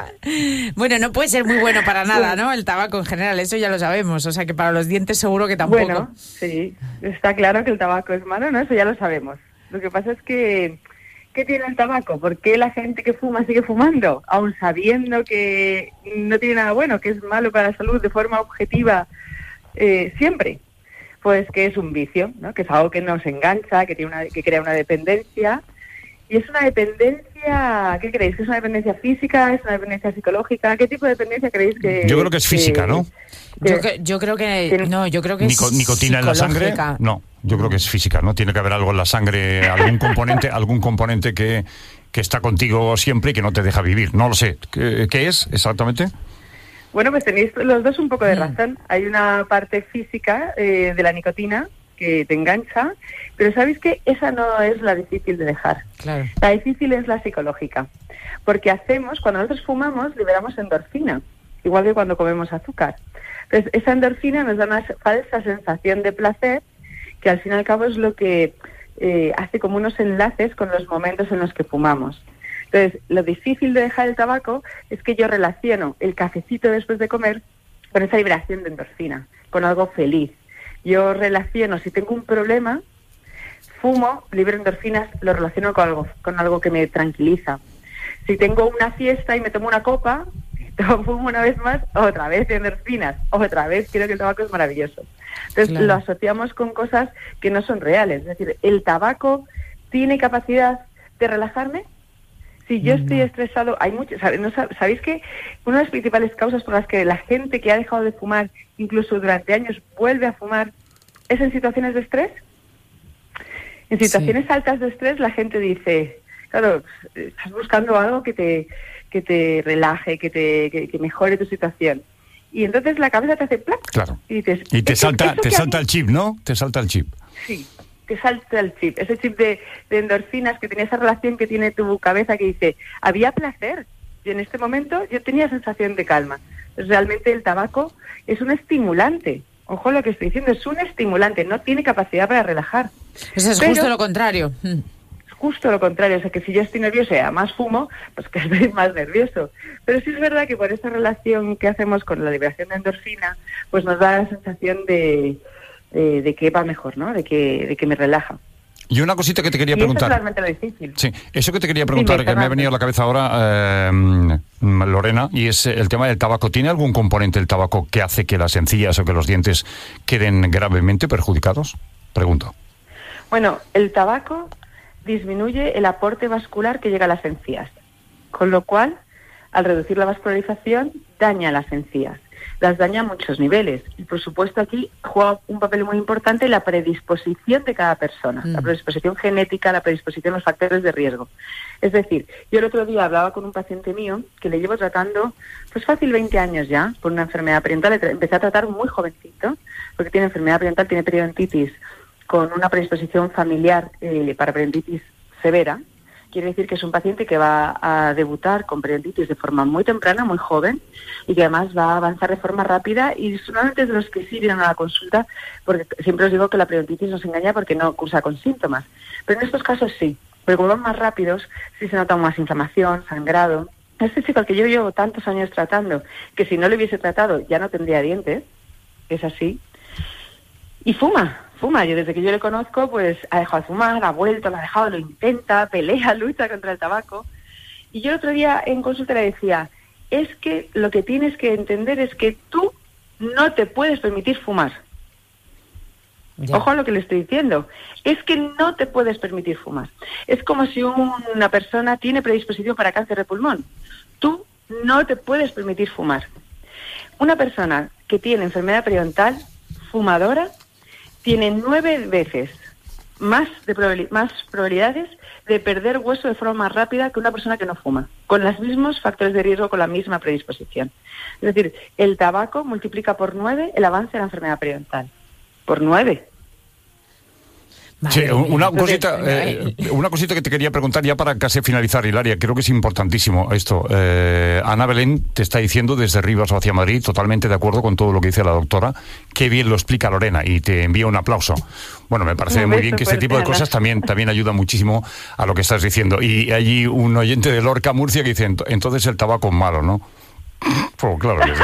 Speaker 4: Bueno, no puede ser muy bueno para nada, ¿no? El tabaco en general, eso ya lo sabemos. O sea que para los dientes seguro que tampoco.
Speaker 19: Bueno, sí, está claro que el tabaco es malo, ¿no? Eso ya lo sabemos. Lo que pasa es que, ¿qué tiene el tabaco? ¿Por qué la gente que fuma sigue fumando? Aun sabiendo que no tiene nada bueno, que es malo para la salud de forma objetiva eh, siempre. Pues que es un vicio, ¿no? Que es algo que nos engancha, que tiene una, que crea una dependencia. Y es una dependencia, ¿qué creéis? ¿Que es una dependencia física? ¿Es una dependencia psicológica? ¿Qué tipo de dependencia creéis que...?
Speaker 3: Yo creo que es física,
Speaker 19: que,
Speaker 3: ¿no?
Speaker 19: Que,
Speaker 4: yo, que, yo creo que... No, yo creo que
Speaker 3: Nico,
Speaker 4: es
Speaker 3: ¿Nicotina en la sangre? No, yo creo que es física, ¿no? Tiene que haber algo en la sangre, algún componente, algún componente que, que está contigo siempre y que no te deja vivir. No lo sé. ¿Qué, qué es exactamente?
Speaker 19: Bueno, pues tenéis los dos un poco de razón. Hay una parte física eh, de la nicotina que te engancha, pero ¿sabéis qué? Esa no es la difícil de dejar.
Speaker 4: Claro.
Speaker 19: La difícil es la psicológica. Porque hacemos, cuando nosotros fumamos, liberamos endorfina, igual que cuando comemos azúcar. Entonces, esa endorfina nos da una falsa sensación de placer, que al fin y al cabo es lo que eh, hace como unos enlaces con los momentos en los que fumamos. Entonces, lo difícil de dejar el tabaco es que yo relaciono el cafecito después de comer con esa liberación de endorfina, con algo feliz. Yo relaciono, si tengo un problema, fumo, libero endorfinas, lo relaciono con algo, con algo que me tranquiliza. Si tengo una fiesta y me tomo una copa, fumo una vez más, otra vez endorfinas, otra vez, creo que el tabaco es maravilloso. Entonces, claro, lo asociamos con cosas que no son reales. Es decir, ¿el tabaco tiene capacidad de relajarme? Si yo estoy estresado, hay muchos, ¿no? ¿Sabéis que una de las principales causas por las que la gente que ha dejado de fumar, incluso durante años, vuelve a fumar, es en situaciones de estrés? En situaciones sí. altas de estrés, la gente dice, claro, estás buscando algo que te que te relaje, que te que, que mejore tu situación. Y entonces la cabeza te hace ¡plac!
Speaker 3: Claro.
Speaker 19: Y dices,
Speaker 3: y te salta, te salta
Speaker 19: mí...
Speaker 3: el chip, ¿no? Te salta el chip.
Speaker 19: Sí. Te salta el chip, ese chip de, de endorfinas que tiene esa relación que tiene tu cabeza que dice, había placer, y en este momento yo tenía sensación de calma. Entonces, realmente el tabaco es un estimulante, ojo lo que estoy diciendo, es un estimulante, no tiene capacidad para relajar.
Speaker 4: Eso es Pero, justo lo contrario.
Speaker 19: Es justo lo contrario, o sea que si yo estoy nervioso y además fumo, pues que estoy más nervioso. Pero sí es verdad que por esa relación que hacemos con la liberación de endorfina, pues nos da la sensación de... De, de que va mejor, ¿no? De que, de que me relaja.
Speaker 3: Y una cosita que te quería
Speaker 19: y
Speaker 3: preguntar.
Speaker 19: Eso es realmente lo difícil.
Speaker 3: Sí, eso que te quería preguntar,
Speaker 19: Dime,
Speaker 3: que me ha venido a la cabeza ahora, eh, Lorena, y es el tema del tabaco. ¿Tiene algún componente el tabaco que hace que las encías o que los dientes queden gravemente perjudicados? Pregunto.
Speaker 19: Bueno, el tabaco disminuye el aporte vascular que llega a las encías, con lo cual, al reducir la vascularización, daña las encías. Las daña a muchos niveles. Y, por supuesto, aquí juega un papel muy importante la predisposición de cada persona, mm. la predisposición genética, la predisposición a los factores de riesgo. Es decir, yo el otro día hablaba con un paciente mío que le llevo tratando, pues fácil veinte años ya, por una enfermedad periodontal. Le empecé a tratar muy jovencito, porque tiene enfermedad periodontal, tiene periodontitis, con una predisposición familiar eh, para periodontitis severa. Quiere decir que es un paciente que va a debutar con periodontitis de forma muy temprana, muy joven, y que además va a avanzar de forma rápida, y solamente es de los que sí vienen a la consulta, porque siempre os digo que la periodontitis nos engaña porque no cursa con síntomas. Pero en estos casos sí, porque como van más rápidos, sí se nota más inflamación, sangrado. Este chico al que yo llevo tantos años tratando, que si no le hubiese tratado ya no tendría dientes, es así, y fuma. Fuma, yo desde que yo le conozco, pues ha dejado de fumar, ha vuelto, lo ha dejado, lo intenta, pelea, lucha contra el tabaco. Y yo el otro día en consulta le decía, es que lo que tienes que entender es que tú no te puedes permitir fumar. Ya. Ojo a lo que le estoy diciendo, es que no te puedes permitir fumar. Es como si un, una persona tiene predisposición para cáncer de pulmón. Tú no te puedes permitir fumar. Una persona que tiene enfermedad periodontal, fumadora, tiene nueve veces más, de probabil- más probabilidades de perder hueso de forma más rápida que una persona que no fuma, con los mismos factores de riesgo, con la misma predisposición. Es decir, el tabaco multiplica por nueve el avance de la enfermedad periodontal. Por nueve.
Speaker 3: Sí, una cosita, eh, una cosita que te quería preguntar ya para casi finalizar, Hilaria, creo que es importantísimo esto. Eh, Ana Belén te está diciendo desde Rivas hacia Madrid, totalmente de acuerdo con todo lo que dice la doctora, qué bien lo explica Lorena y te envía un aplauso. Bueno, me parece muy bien que este tipo de cosas también, también ayuda muchísimo a lo que estás diciendo. Y hay un oyente de Lorca, Murcia, que dice, entonces el tabaco es malo, ¿no? Pues claro que sí.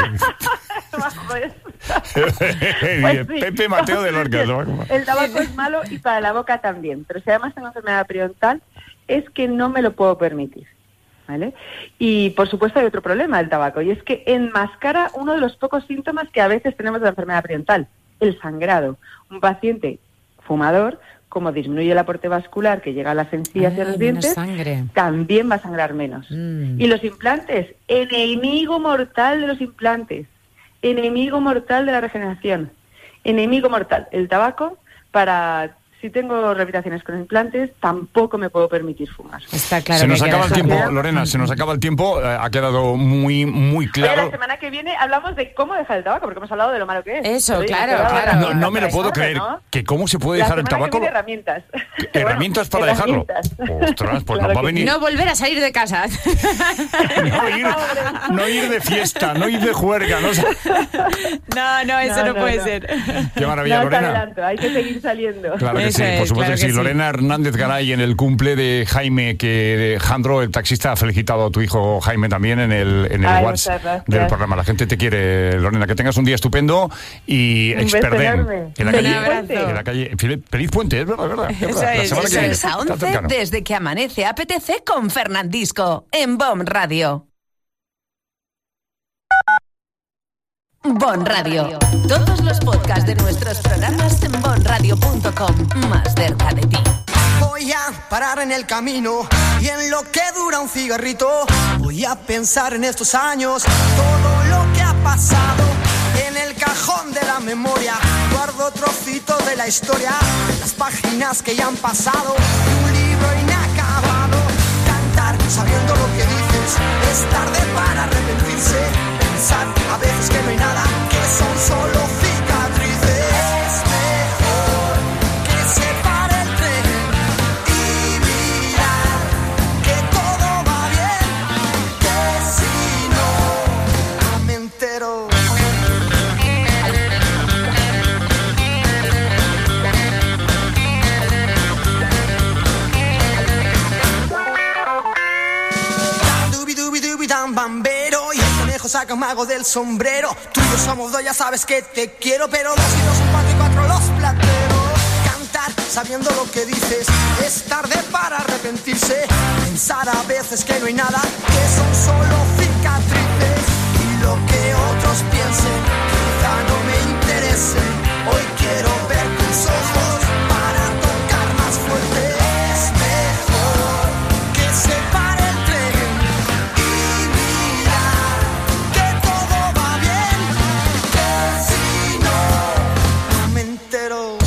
Speaker 19: Pues sí.
Speaker 3: Pepe Mateo de Lorca.
Speaker 19: El tabaco es malo y para la boca también, pero si además tengo enfermedad periodontal es que no me lo puedo permitir, ¿vale? Y por supuesto hay otro problema del tabaco, y es que enmascara uno de los pocos síntomas que a veces tenemos de la enfermedad periodontal, el sangrado. Un paciente fumador, como disminuye el aporte vascular que llega a las encías
Speaker 4: Ay,
Speaker 19: y a los dientes,
Speaker 4: sangre.
Speaker 19: también va a sangrar menos.
Speaker 4: Mm.
Speaker 19: Y los implantes, enemigo mortal de los implantes, enemigo mortal de la regeneración, enemigo mortal. El tabaco, para si tengo rehabilitaciones con implantes, tampoco me puedo permitir fumar.
Speaker 4: Está claro.
Speaker 3: Se nos
Speaker 4: que
Speaker 3: acaba el tiempo,
Speaker 19: queda...
Speaker 3: Lorena, se nos acaba el tiempo. Eh, ha quedado muy, muy claro.
Speaker 19: Oye, la semana que viene hablamos de cómo dejar el tabaco, porque hemos hablado de lo malo que es.
Speaker 4: Eso,
Speaker 19: Oye,
Speaker 4: claro, claro.
Speaker 3: No, no me lo puedo creer.
Speaker 19: ¿no?
Speaker 3: Que cómo se puede
Speaker 19: La
Speaker 3: dejar el
Speaker 19: semana
Speaker 3: tabaco.
Speaker 19: que viene, herramientas.
Speaker 3: Herramientas para
Speaker 19: herramientas.
Speaker 3: dejarlo. Ostras, pues
Speaker 19: Claro
Speaker 3: nos va a
Speaker 19: que
Speaker 3: venir.
Speaker 4: No volver a salir de casa.
Speaker 3: No ir, no ir de fiesta, no ir de juerga. No,
Speaker 4: no, no eso no,
Speaker 19: No, no,
Speaker 4: puede
Speaker 19: no.
Speaker 4: ser.
Speaker 3: Qué maravilla,
Speaker 19: No,
Speaker 3: Lorena.
Speaker 19: adelanto, hay que seguir saliendo.
Speaker 3: Claro que
Speaker 4: Eso
Speaker 3: sí,
Speaker 4: es,
Speaker 3: por supuesto
Speaker 4: claro
Speaker 3: que sí.
Speaker 4: que sí.
Speaker 3: Lorena Hernández Garay, en el cumple de Jaime, que Jandro, el taxista, ha felicitado a tu hijo Jaime también en el, en el
Speaker 19: Ay,
Speaker 3: WhatsApp
Speaker 19: muchas gracias.
Speaker 3: del programa. La gente te quiere, Lorena. Que tengas un día estupendo y
Speaker 19: Un beso
Speaker 3: experdem.
Speaker 19: enorme.
Speaker 3: En la
Speaker 19: Feliz
Speaker 3: calle,
Speaker 19: puente.
Speaker 3: en la calle, feliz, feliz puente, es verdad, es verdad. Es
Speaker 4: Eso
Speaker 3: verdad. La
Speaker 4: es,
Speaker 3: semana
Speaker 4: eso
Speaker 3: que viene.
Speaker 4: es.
Speaker 20: seis a
Speaker 3: Está
Speaker 20: once,
Speaker 3: cercano.
Speaker 20: desde que amanece A P T C con Fernandisco, en Bon Radio. Bon Radio. Todos los podcasts de nuestros programas en bon radio punto com. Más cerca de ti.
Speaker 21: Voy a parar en el camino y en lo que dura un cigarrito voy a pensar en estos años, todo lo que ha pasado. En el cajón de la memoria guardo trocitos de la historia, las páginas que ya han pasado, un libro inacabado. Cantar sabiendo lo que dices, es tarde para arrepentirse. Pensar a veces que no hay nada, que son solo cicatrices. Es mejor que se pare el tren y mirar que todo va bien, que si no, no me entero. Tan bambero y el conejo saca un mago del sombrero. Tú y yo somos dos, ya sabes que te quiero, pero dos y dos son cuatro y cuatro los plateros. Cantar sabiendo lo que dices, es tarde para arrepentirse. Pensar a veces que no hay nada, que son solo cicatrices. Y lo que otros piensen, quizá no me interese. Hoy quiero ver tus ojos para tocar más fuerte. Es mejor que se pare el tren y mirar que todo va bien, que si no, no me entero.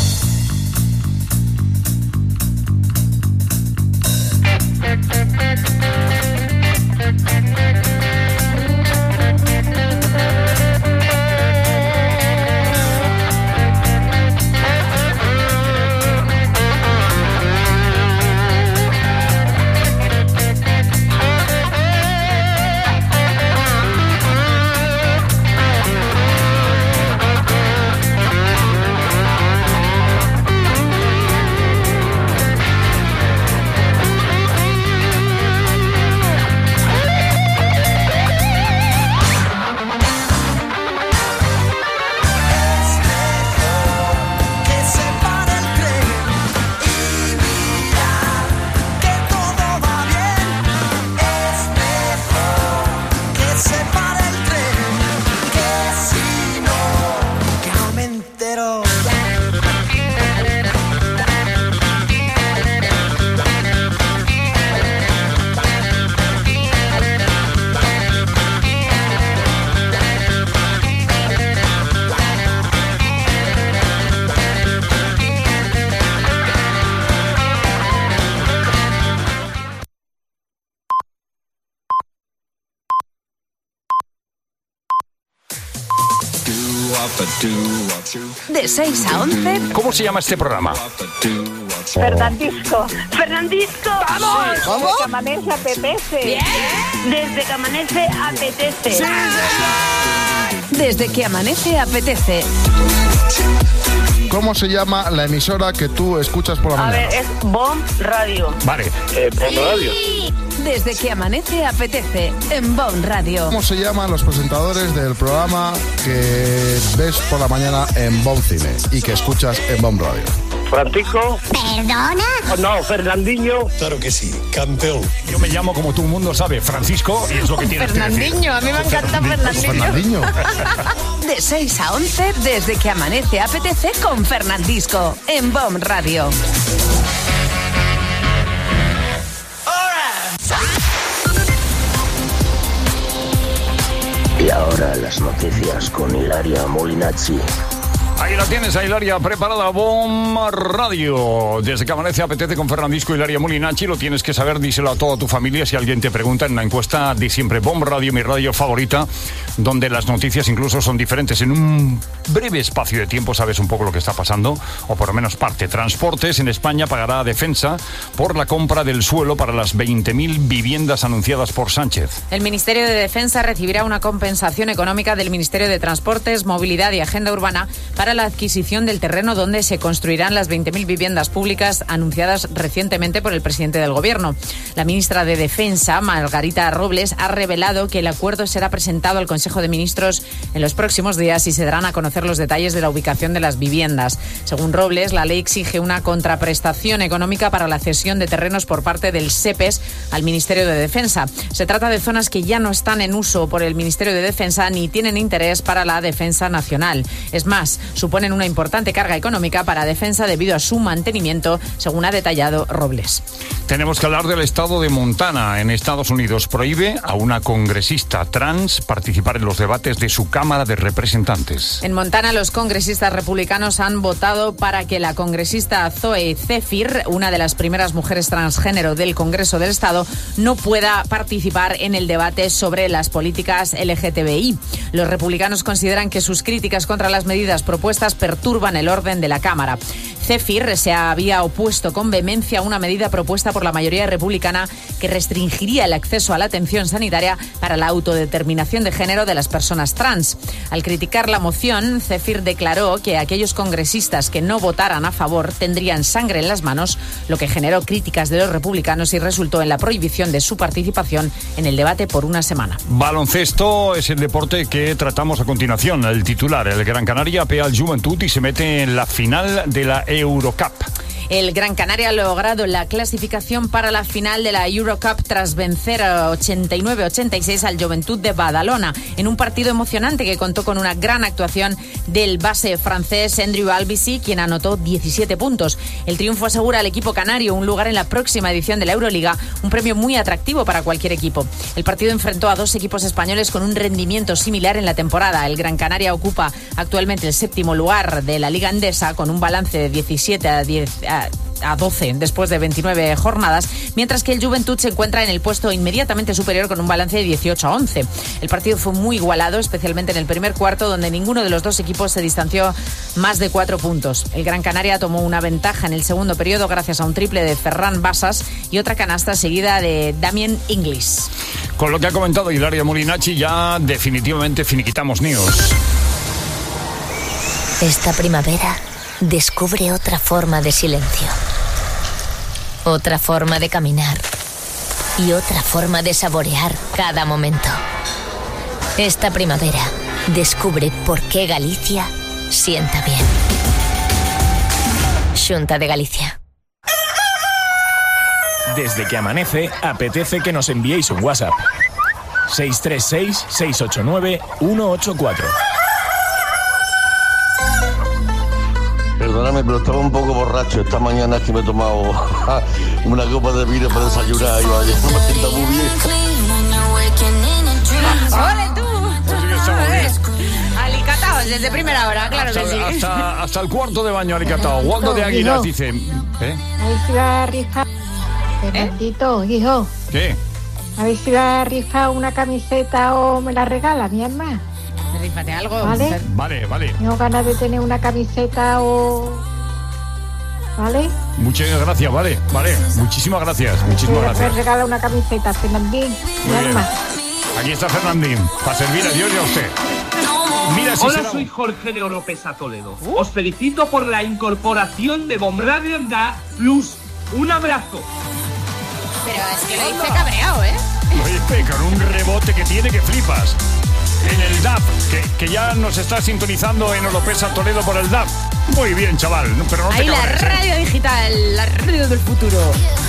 Speaker 20: De seis a once.
Speaker 3: ¿Cómo se llama este programa?
Speaker 22: Fernandisco. Fernandisco. ¡Vamos!
Speaker 20: ¿Cómo?
Speaker 22: Desde que amanece apetece.
Speaker 20: Bien.
Speaker 22: Desde que amanece apetece.
Speaker 20: Sí, Desde que amanece apetece.
Speaker 10: ¿Cómo se llama la emisora que tú escuchas por la
Speaker 22: A
Speaker 10: mañana?
Speaker 22: ver, es Bon Radio.
Speaker 3: Vale.
Speaker 22: Eh, Bon Radio.
Speaker 20: Desde que amanece apetece en Bon Radio.
Speaker 10: ¿Cómo se llaman los presentadores del programa que ves por la mañana en Bon Cine y que escuchas en Bon Radio?
Speaker 22: Francisco.
Speaker 1: ¿Perdona?
Speaker 22: No, Fernandinho.
Speaker 23: Claro que sí, campeón.
Speaker 3: Yo me llamo, como todo el mundo sabe, Francisco, y es lo que tienes que decir.
Speaker 4: Fernandinho, a mí me encanta Fernandinho.
Speaker 10: Fernandinho.
Speaker 20: De seis a once, desde que amanece apetece con Fernandisco en Bon Radio.
Speaker 24: Y ahora las noticias con Hilaria Molinazzi.
Speaker 3: Ahí la tienes, a Hilaria preparada. Bomba Radio. Desde que amanece apetece con Fernandisco y Hilaria Molinachi. Lo tienes que saber, díselo a toda tu familia. Si alguien te pregunta en una encuesta de siempre, Bomba Radio, mi radio favorita, donde las noticias incluso son diferentes. En un breve espacio de tiempo sabes un poco lo que está pasando, o por lo menos parte. Transportes en España pagará a Defensa por la compra del suelo para las veinte mil viviendas anunciadas por Sánchez.
Speaker 4: El Ministerio de Defensa recibirá una compensación económica del Ministerio de Transportes, Movilidad y Agenda Urbana para la adquisición del terreno donde se construirán las veinte mil viviendas públicas anunciadas recientemente por el presidente del Gobierno. La ministra de Defensa, Margarita Robles, ha revelado que el acuerdo será presentado al Consejo de Ministros en los próximos días y se darán a conocer los detalles de la ubicación de las viviendas. Según Robles, la ley exige una contraprestación económica para la cesión de terrenos por parte del SEPES al Ministerio de Defensa. Se trata de zonas que ya no están en uso por el Ministerio de Defensa ni tienen interés para la defensa nacional. Es más, suponen una importante carga económica para Defensa debido a su mantenimiento, según ha detallado Robles.
Speaker 3: Tenemos que hablar del estado de Montana, en Estados Unidos. Prohíbe a una congresista trans participar en los debates de su Cámara de Representantes.
Speaker 4: En Montana, los congresistas republicanos han votado para que la congresista Zoe Zephyr, una de las primeras mujeres transgénero del Congreso del Estado, no pueda participar en el debate sobre las políticas L G T B I. Los republicanos consideran que sus críticas contra las medidas propuestas perturban el orden de la Cámara. Zephyr se había opuesto con vehemencia a una medida propuesta por la mayoría republicana que restringiría el acceso a la atención sanitaria para la autodeterminación de género de las personas trans. Al criticar la moción, Zephyr declaró que aquellos congresistas que no votaran a favor tendrían sangre en las manos, lo que generó críticas de los republicanos y resultó en la prohibición de su participación en el debate por una semana.
Speaker 3: Baloncesto es el deporte que tratamos a continuación. El titular, el Gran Canaria apea al Joventut y se mete en la final de la Eurocup.
Speaker 4: El Gran Canaria ha logrado la clasificación para la final de la Eurocup tras vencer ochenta y nueve a ochenta y seis al Joventut de Badalona en un partido emocionante que contó con una gran actuación del base francés Andrew Albisi, quien anotó diecisiete puntos. El triunfo asegura al equipo canario un lugar en la próxima edición de la Euroliga, un premio muy atractivo para cualquier equipo. El partido enfrentó a dos equipos españoles con un rendimiento similar en la temporada. El Gran Canaria ocupa actualmente el séptimo lugar de la Liga Endesa con un balance de diecisiete a diez a doce después de veintinueve jornadas, mientras que el Joventut se encuentra en el puesto inmediatamente superior con un balance de dieciocho a once. El partido fue muy igualado, especialmente en el primer cuarto, donde ninguno de los dos equipos se distanció más de cuatro puntos. El Gran Canaria tomó una ventaja en el segundo periodo gracias a un triple de Ferran Bassas y otra canasta seguida de Damien Inglis.
Speaker 3: Con lo que ha comentado Hilaria Molinachi, ya definitivamente finiquitamos News.
Speaker 1: Esta primavera descubre otra forma de silencio, otra forma de caminar y otra forma de saborear cada momento. Esta primavera descubre por qué Galicia sienta bien. Xunta de Galicia.
Speaker 2: Desde que amanece, apetece que nos enviéis un WhatsApp. seis tres seis, seis ocho nueve, uno ocho cuatro.
Speaker 16: Perdóname, pero estaba un poco borracho. Esta mañana es que me he tomado una copa de vino para desayunar y vaya, no me sienta muy bien.
Speaker 4: ¡Ole tú! Alicataos desde primera hora, claro
Speaker 3: hasta,
Speaker 4: que sí.
Speaker 3: Hasta, hasta el cuarto de baño alicatado. Waldo de Águilas dice... ¿Eh?
Speaker 5: A ver si va a rifar... Fernandito, hijo.
Speaker 3: ¿Qué?
Speaker 5: A ver si va a rifar una camiseta o me la regala, mi hermana.
Speaker 4: Rífate algo.
Speaker 5: ¿Vale?
Speaker 3: Vale, vale.
Speaker 5: Tengo ganas de tener una camiseta o... ¿Vale?
Speaker 3: Muchas gracias, vale, vale. Muchísimas gracias, muchísimas gracias.
Speaker 5: Me regala una camiseta, Fernandín. Mi alma.
Speaker 3: Aquí está Fernandín, para servir a Dios y a usted. Mira si
Speaker 23: Hola,
Speaker 3: será...
Speaker 23: soy Jorge de Oropesa Toledo. Uh. Os felicito por la incorporación de Bomb Radio Plus. Un abrazo.
Speaker 4: Pero es que lo hice cabreado, ¿eh?
Speaker 3: Lo hice con un rebote que tiene que flipas. En el D A P, que, que ya nos está sintonizando en Oropesa Toledo por el D A P. Muy bien, chaval, pero no te
Speaker 4: Ahí la
Speaker 3: cabres,
Speaker 4: radio
Speaker 3: ¿eh?
Speaker 4: digital, la radio del futuro.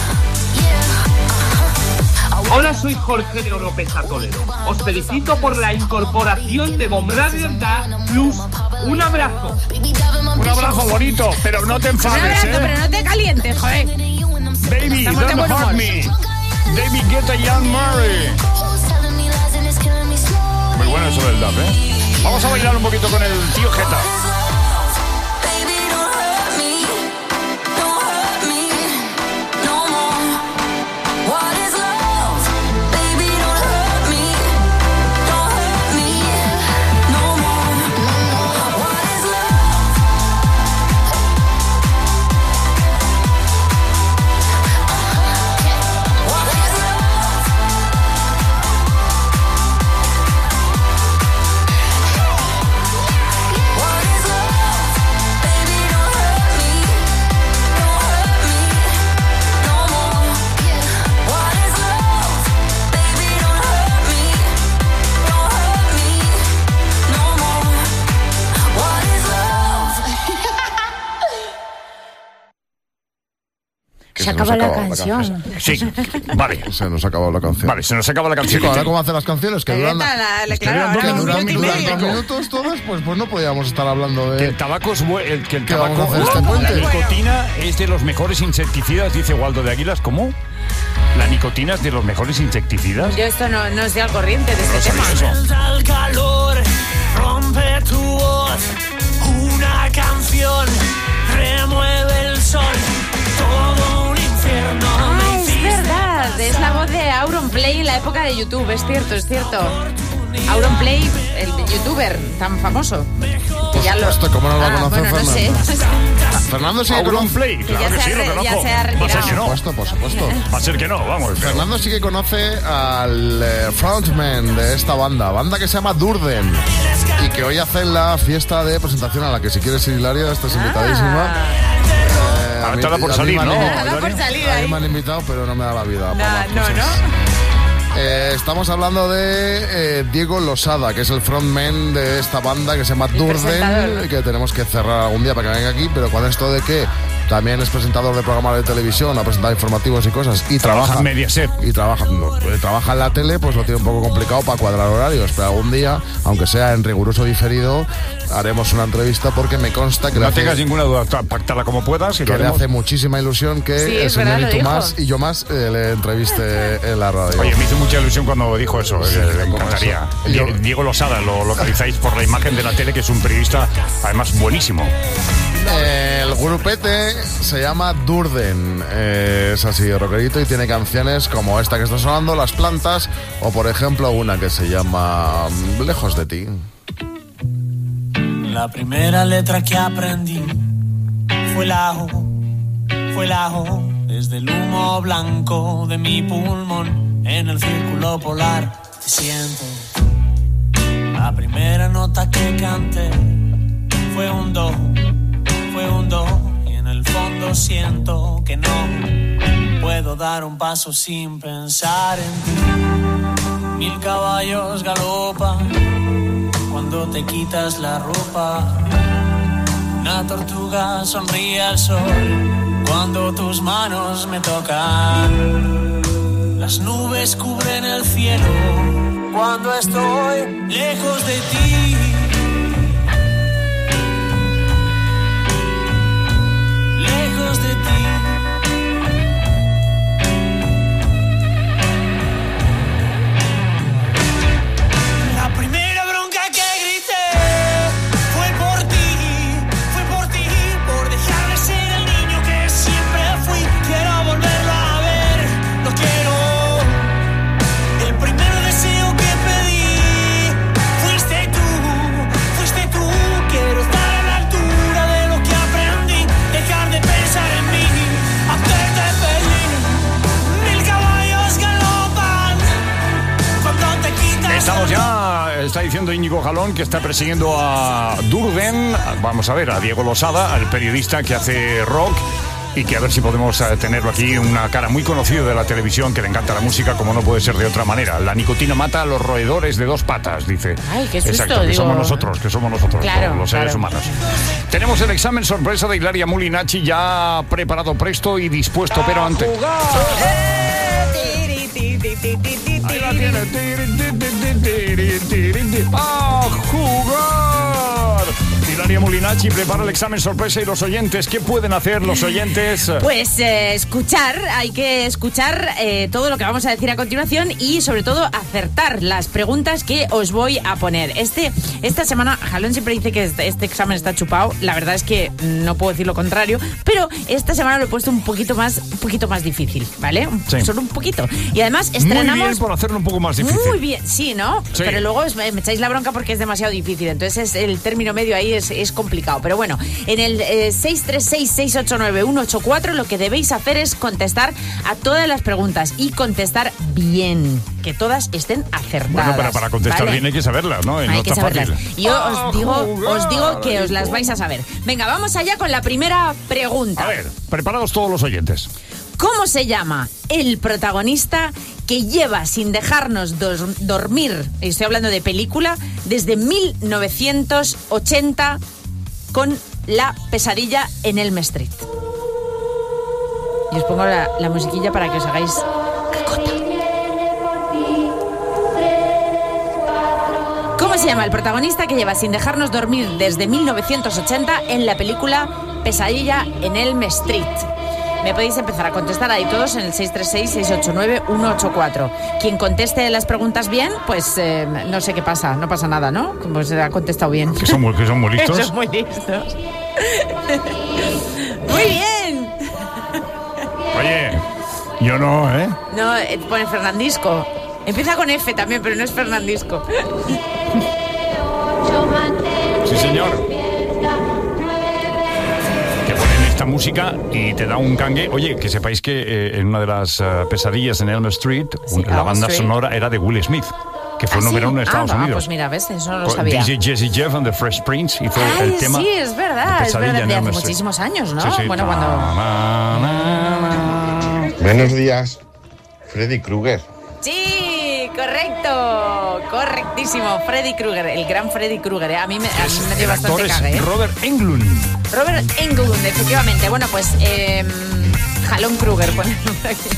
Speaker 23: Hola, soy Jorge de Oropesa Toledo. Os felicito por la incorporación de Bomb Radio Plus. Un abrazo.
Speaker 3: Un abrazo bonito, pero no te enfades,
Speaker 4: Un abrazo,
Speaker 3: ¿eh?
Speaker 4: pero no te calientes, joder.
Speaker 3: Baby,
Speaker 4: Estamos de
Speaker 3: don't
Speaker 4: buen
Speaker 3: hurt
Speaker 4: humor.
Speaker 3: me. David Guetta y Anne Murray. Muy bueno eso del D A P, ¿eh? Vamos a bailar un poquito con el tío Jeta.
Speaker 10: Que
Speaker 1: se,
Speaker 10: se
Speaker 1: acaba
Speaker 10: nos
Speaker 1: la
Speaker 10: acaba
Speaker 1: canción.
Speaker 10: La
Speaker 3: Sí, vale.
Speaker 10: Se nos acaba la canción.
Speaker 3: Vale, se nos acaba la canción.
Speaker 10: Chico, ahora cómo hacen las canciones que duran,
Speaker 4: La- la- la-
Speaker 10: que
Speaker 4: claro,
Speaker 10: duran,
Speaker 4: ahora
Speaker 10: que
Speaker 4: un
Speaker 10: duran,
Speaker 4: minuto y
Speaker 10: duran
Speaker 4: medio.
Speaker 10: dos minutos todas, pues, pues no podíamos estar hablando de...
Speaker 3: Que el tabaco es bu- el, que el
Speaker 10: ¿Qué vamos
Speaker 3: tabaco,
Speaker 10: a hacer este
Speaker 3: la
Speaker 10: puente?
Speaker 3: nicotina es de los mejores insecticidas, dice Waldo de Águilas. ¿Cómo? La nicotina es de los mejores insecticidas.
Speaker 4: Yo esto no, no estoy al corriente de este tema.
Speaker 3: Eso.
Speaker 6: El calor rompe tu voz, una canción remueve el sol, todo un infierno.
Speaker 4: Ah, es verdad, es la voz de Auronplay en la época de YouTube, es cierto, es cierto. Auronplay, el youtuber tan famoso.
Speaker 10: Por
Speaker 4: Ya lo-
Speaker 10: supuesto, ¿cómo no lo
Speaker 4: Ah,
Speaker 10: conoce
Speaker 4: bueno, no sé.
Speaker 10: Fernando? Fernando sigue con
Speaker 3: Auronplay,
Speaker 4: Que
Speaker 3: claro
Speaker 4: ya
Speaker 3: que
Speaker 4: se
Speaker 3: sí,
Speaker 4: ha
Speaker 3: lo
Speaker 4: re-
Speaker 3: conozco.
Speaker 4: ya se ha
Speaker 3: Va a ser
Speaker 4: retirado.
Speaker 3: que no.
Speaker 10: Por supuesto, por supuesto.
Speaker 3: Va a ser que no, vamos. pero-
Speaker 10: Fernando sí que conoce al eh, frontman de esta banda, banda que se llama Durden, y que hoy hacen la fiesta de presentación a la que si quieres ir, Hilaria, estás invitadísima. Eh,
Speaker 3: Ah,
Speaker 10: a mí-
Speaker 3: te da por
Speaker 10: a mí
Speaker 3: salir,
Speaker 10: me han
Speaker 3: ¿no?
Speaker 10: invitado-
Speaker 4: Te da por salir
Speaker 10: a mí
Speaker 4: ahí.
Speaker 10: me han invitado, pero no me da la vida.
Speaker 4: No,
Speaker 10: para más
Speaker 4: no,
Speaker 10: cosas.
Speaker 4: no.
Speaker 10: Eh, estamos hablando de eh, Diego Losada, que es el frontman de esta banda que se llama Durden,
Speaker 4: presentador.
Speaker 10: que tenemos que cerrar algún día para que venga aquí, pero con esto de que también es presentador de programas de televisión, ha presentado informativos y cosas, y
Speaker 3: Trabaja
Speaker 10: trabaja
Speaker 3: en Mediaset.
Speaker 10: y trabaja, no, eh, trabaja en la tele, pues lo tiene un poco complicado para cuadrar horarios, pero algún día, aunque sea en riguroso diferido, haremos una entrevista porque me consta que, le
Speaker 3: No
Speaker 10: hace,
Speaker 3: tengas ninguna duda, ta- pactala como puedas y
Speaker 10: que
Speaker 3: lo
Speaker 10: le
Speaker 3: haremos.
Speaker 10: hace muchísima ilusión que
Speaker 4: Sí,
Speaker 10: el
Speaker 4: es verdad,
Speaker 10: señor
Speaker 4: lo
Speaker 10: y tú
Speaker 4: dijo.
Speaker 10: más y yo más eh, le entreviste en la radio.
Speaker 3: Oye, me hizo mucha ilusión cuando dijo eso,
Speaker 10: Sí,
Speaker 3: eh, le
Speaker 10: como
Speaker 3: encantaría.
Speaker 10: eso. Yo-
Speaker 3: Die- Diego Losada, lo localizáis por la imagen de la tele, que es un periodista, además, buenísimo.
Speaker 10: El grupete se llama Durden, eh, es así, rockerito, y tiene canciones como esta que está sonando, Las Plantas, o por ejemplo una que se llama mm, Lejos de ti.
Speaker 6: La primera letra que aprendí fue la O, fue la O, desde el humo blanco de mi pulmón en el círculo polar te siento. La primera nota que canté fue un do, fue un do, y en el fondo siento que no puedo dar un paso sin pensar en ti. Mil caballos galopan cuando te quitas la ropa. Una tortuga sonríe al sol cuando tus manos me tocan. Las nubes cubren el cielo cuando estoy lejos de ti. Lejos de ti. La primera bronca que grité fue por ti, fue por ti, por dejar de ser el niño que siempre fui. Quiero volverlo a ver, lo quiero. El primer deseo que pedí fuiste tú, fuiste tú. Quiero estar a la altura de lo que aprendí, dejar de pensar en mí, hacerte feliz. Mil caballos galopan cuando te quitas.
Speaker 3: Estamos ya, está diciendo Íñigo Jalón que está persiguiendo a Durden, vamos a ver, a Diego Losada, al periodista que hace rock, y que a ver si podemos eh, tenerlo aquí, una cara muy conocida de la televisión, que le encanta la música como no puede ser de otra manera. La nicotina mata a los roedores de dos patas, dice.
Speaker 4: Ay, qué susto,
Speaker 3: Exacto, que
Speaker 4: digo.
Speaker 3: somos nosotros, que somos nosotros,
Speaker 4: Claro,
Speaker 3: los seres
Speaker 4: claro.
Speaker 3: humanos. Tenemos el examen sorpresa de Hilaria Mulinachi ya preparado, presto y dispuesto, pero antes... Ahí la tiene. ¡A jugar! Hilaria Mulinachi prepara el examen sorpresa y los oyentes, ¿qué pueden hacer los oyentes?
Speaker 4: Pues eh, escuchar, hay que escuchar eh, todo lo que vamos a decir a continuación y sobre todo acertar las preguntas que os voy a poner. Este, esta semana, Jalón siempre dice que este, este examen está chupado, la verdad es que no puedo decir lo contrario, pero esta semana lo he puesto un poquito más, un poquito más difícil, ¿vale? Un-
Speaker 3: Sí.
Speaker 4: Solo un poquito. Y además estrenamos...
Speaker 3: Muy bien por hacerlo un poco más difícil.
Speaker 4: Muy bien, sí, ¿no?
Speaker 3: Sí.
Speaker 4: Pero luego es- me echáis la bronca porque es demasiado difícil. Entonces es, el término medio ahí es, es complicado. Pero bueno, en el eh, seis tres seis, seis ocho nueve, uno ocho cuatro lo que debéis hacer es contestar a todas las preguntas y contestar bien. Que todas estén acertadas.
Speaker 3: Bueno, pero para contestar
Speaker 4: ¿vale?
Speaker 3: bien hay que saberlas, ¿no? Y no
Speaker 4: Hay que
Speaker 3: está
Speaker 4: saberlas.
Speaker 3: fácil.
Speaker 4: Y yo
Speaker 3: ¡A
Speaker 4: os digo,
Speaker 3: jugar,
Speaker 4: os digo que os las
Speaker 3: hijo!
Speaker 4: vais a saber. Venga, vamos allá con la primera pregunta.
Speaker 3: A ver, preparados todos los oyentes.
Speaker 4: ¿Cómo se llama el protagonista que lleva sin dejarnos dos- dormir, estoy hablando de película, desde mil novecientos ochenta con La pesadilla en Elm Street? Y os pongo la, la musiquilla para que os hagáis cacota. ¿Cómo se llama el protagonista que lleva sin dejarnos dormir desde mil novecientos ochenta en la película Pesadilla en Elm Street? Me podéis empezar a contestar ahí todos en el seis tres seis, seis ocho nueve, uno ocho cuatro. Quien conteste las preguntas bien, pues eh, no sé qué pasa, no pasa nada, ¿no? Como se ha contestado bien.
Speaker 3: Que son muy, que son muy listos.
Speaker 4: Que son muy listos. Muy bien.
Speaker 3: Oye, yo no, ¿eh?
Speaker 4: No, eh, pone Fernandisco. Empieza con F también, pero no es Fernandisco.
Speaker 3: Sí, señor. Que ponen esta música y te da un cangue. Oye, que sepáis que eh, en una de las uh, pesadillas en Elm Street, sí, un, la banda Street. sonora era de Will Smith, que fue ¿Ah, número sí? uno en Estados
Speaker 4: ah,
Speaker 3: Unidos.
Speaker 4: Pues mira, ves, eso no lo sabía.
Speaker 3: D J Jesse Jeff and the Fresh Prince hizo
Speaker 4: Ay,
Speaker 3: el tema.
Speaker 4: Sí, es verdad, es verdad, de hace muchísimos años, ¿no?
Speaker 3: Sí, sí.
Speaker 4: Bueno, cuando...
Speaker 7: Buenos días, Freddy Krueger.
Speaker 4: Sí, correcto, correctísimo, Freddy Krueger, el gran Freddy Krueger, ¿eh? A mí me, a mí me dio bastante cague, ¿eh?
Speaker 3: Robert Englund.
Speaker 4: Robert Englund, efectivamente. Bueno, pues eh, Jalón Krueger, ponemos aquí.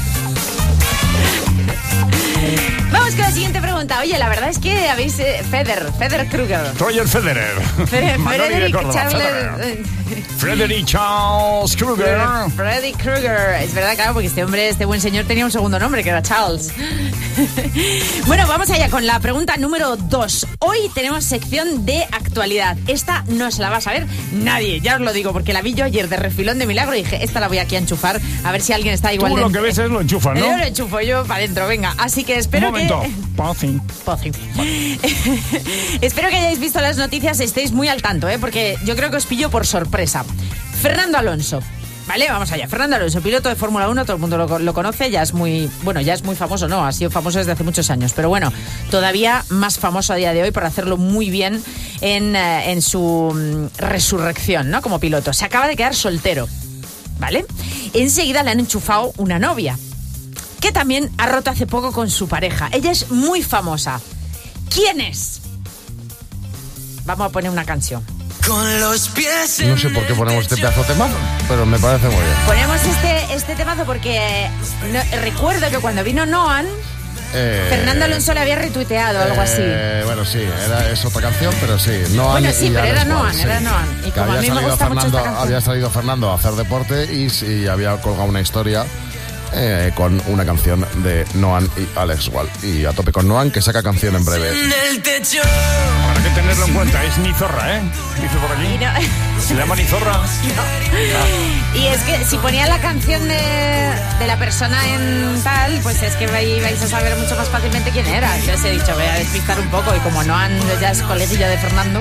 Speaker 4: Vamos con la siguiente pregunta. Oye, la verdad es que habéis... Eh, Feder, Feder Krueger.
Speaker 3: Roger Federer.
Speaker 4: Frederick Charles...
Speaker 3: Frederick Charles Krueger.
Speaker 4: Freddy Krueger. Es verdad, claro, porque este hombre, este buen señor tenía un segundo nombre, que era Charles. Bueno, vamos allá con la pregunta número dos. Hoy tenemos sección de actualidad. Esta no se la va a saber nadie, ya os lo digo, porque la vi yo ayer de refilón de milagro y dije, esta la voy aquí a enchufar, a ver si alguien está igual.
Speaker 3: Tú
Speaker 4: de...
Speaker 3: lo que ves es lo enchufas, ¿no?
Speaker 4: Yo lo enchufo, yo para adentro, venga. Así que espero
Speaker 3: Un momento.
Speaker 4: que...
Speaker 3: Pausing.
Speaker 4: Pausing. Espero que hayáis visto las noticias, estéis muy al tanto, ¿eh? Porque yo creo que os pillo por sorpresa. Fernando Alonso. Vale, vamos allá. Fernando Alonso, piloto de Fórmula uno, todo el mundo lo, lo conoce, ya es muy, bueno, ya es muy famoso, no, ha sido famoso desde hace muchos años, pero bueno, todavía más famoso a día de hoy por hacerlo muy bien en, en su resurrección, ¿no? Como piloto. Se acaba de quedar soltero, ¿vale? Enseguida le han enchufado una novia, que también ha roto hace poco con su pareja. Ella es muy famosa. ¿Quién es? Vamos a poner una canción.
Speaker 10: Con los pies no sé por qué ponemos este pedazo de temazo, pero me parece muy bien.
Speaker 4: Ponemos este, este temazo porque no, recuerdo que cuando vino Noan, eh, Fernando Alonso le había retuiteado eh, algo así.
Speaker 10: Bueno, sí, era, es otra canción, pero sí. Noan
Speaker 4: bueno, sí, pero era Noan,
Speaker 10: sí.
Speaker 4: era Noan. Y
Speaker 10: que
Speaker 4: como a mí me gusta
Speaker 10: Fernando,
Speaker 4: mucho esta canción.
Speaker 10: Había salido Fernando a hacer deporte y, y había colgado una historia Eh, con una canción de Noan y Alex Wall. Y a tope con Noan, que saca canción en breve.
Speaker 3: Habrá que tenerlo en cuenta, es Nizorra, ¿eh? Dice por allí. No. ¿Se llama Nizorra? No.
Speaker 4: Ah. Y es que si ponía la canción de, de la persona en tal, pues es que vais, vais a saber mucho más fácilmente quién era. Entonces he dicho, voy a despistar un poco. Y como Noan ya es coleguilla de Fernando.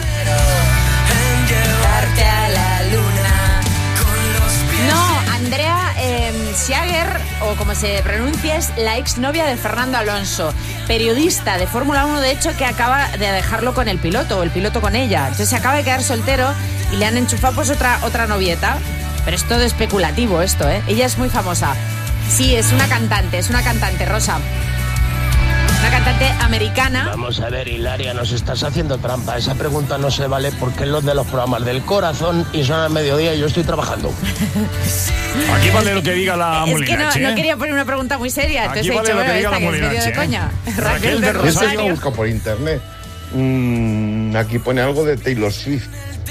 Speaker 4: Darte a la luna. No, Andrea eh, Schager, o como se pronuncia, es la exnovia de Fernando Alonso, periodista de Fórmula uno, de hecho, que acaba de dejarlo con el piloto, o el piloto con ella. Entonces se acaba de quedar soltero y le han enchufado pues otra, otra novieta. Pero es todo especulativo esto, ¿eh? Ella es muy famosa. Sí, es una cantante, es una cantante, Rosa. Una cantante americana.
Speaker 15: Vamos a ver, Hilaria, nos estás haciendo trampa. Esa pregunta no se vale porque es los de los programas del corazón y son al mediodía y yo estoy trabajando.
Speaker 3: Aquí vale lo que diga la
Speaker 4: es
Speaker 3: Molinache.
Speaker 4: Es que no,
Speaker 3: ¿eh?
Speaker 4: no quería poner una pregunta muy seria.
Speaker 3: Aquí
Speaker 4: entonces
Speaker 3: vale
Speaker 4: he dicho,
Speaker 3: lo que
Speaker 4: bueno,
Speaker 3: diga
Speaker 4: esta
Speaker 3: la
Speaker 4: que es medio de
Speaker 3: Molinache,
Speaker 4: coña.
Speaker 3: ¿eh?
Speaker 4: Raquel de
Speaker 7: Yo
Speaker 4: Rosario.
Speaker 7: lo busco por internet. Mm, aquí pone algo de Taylor Swift.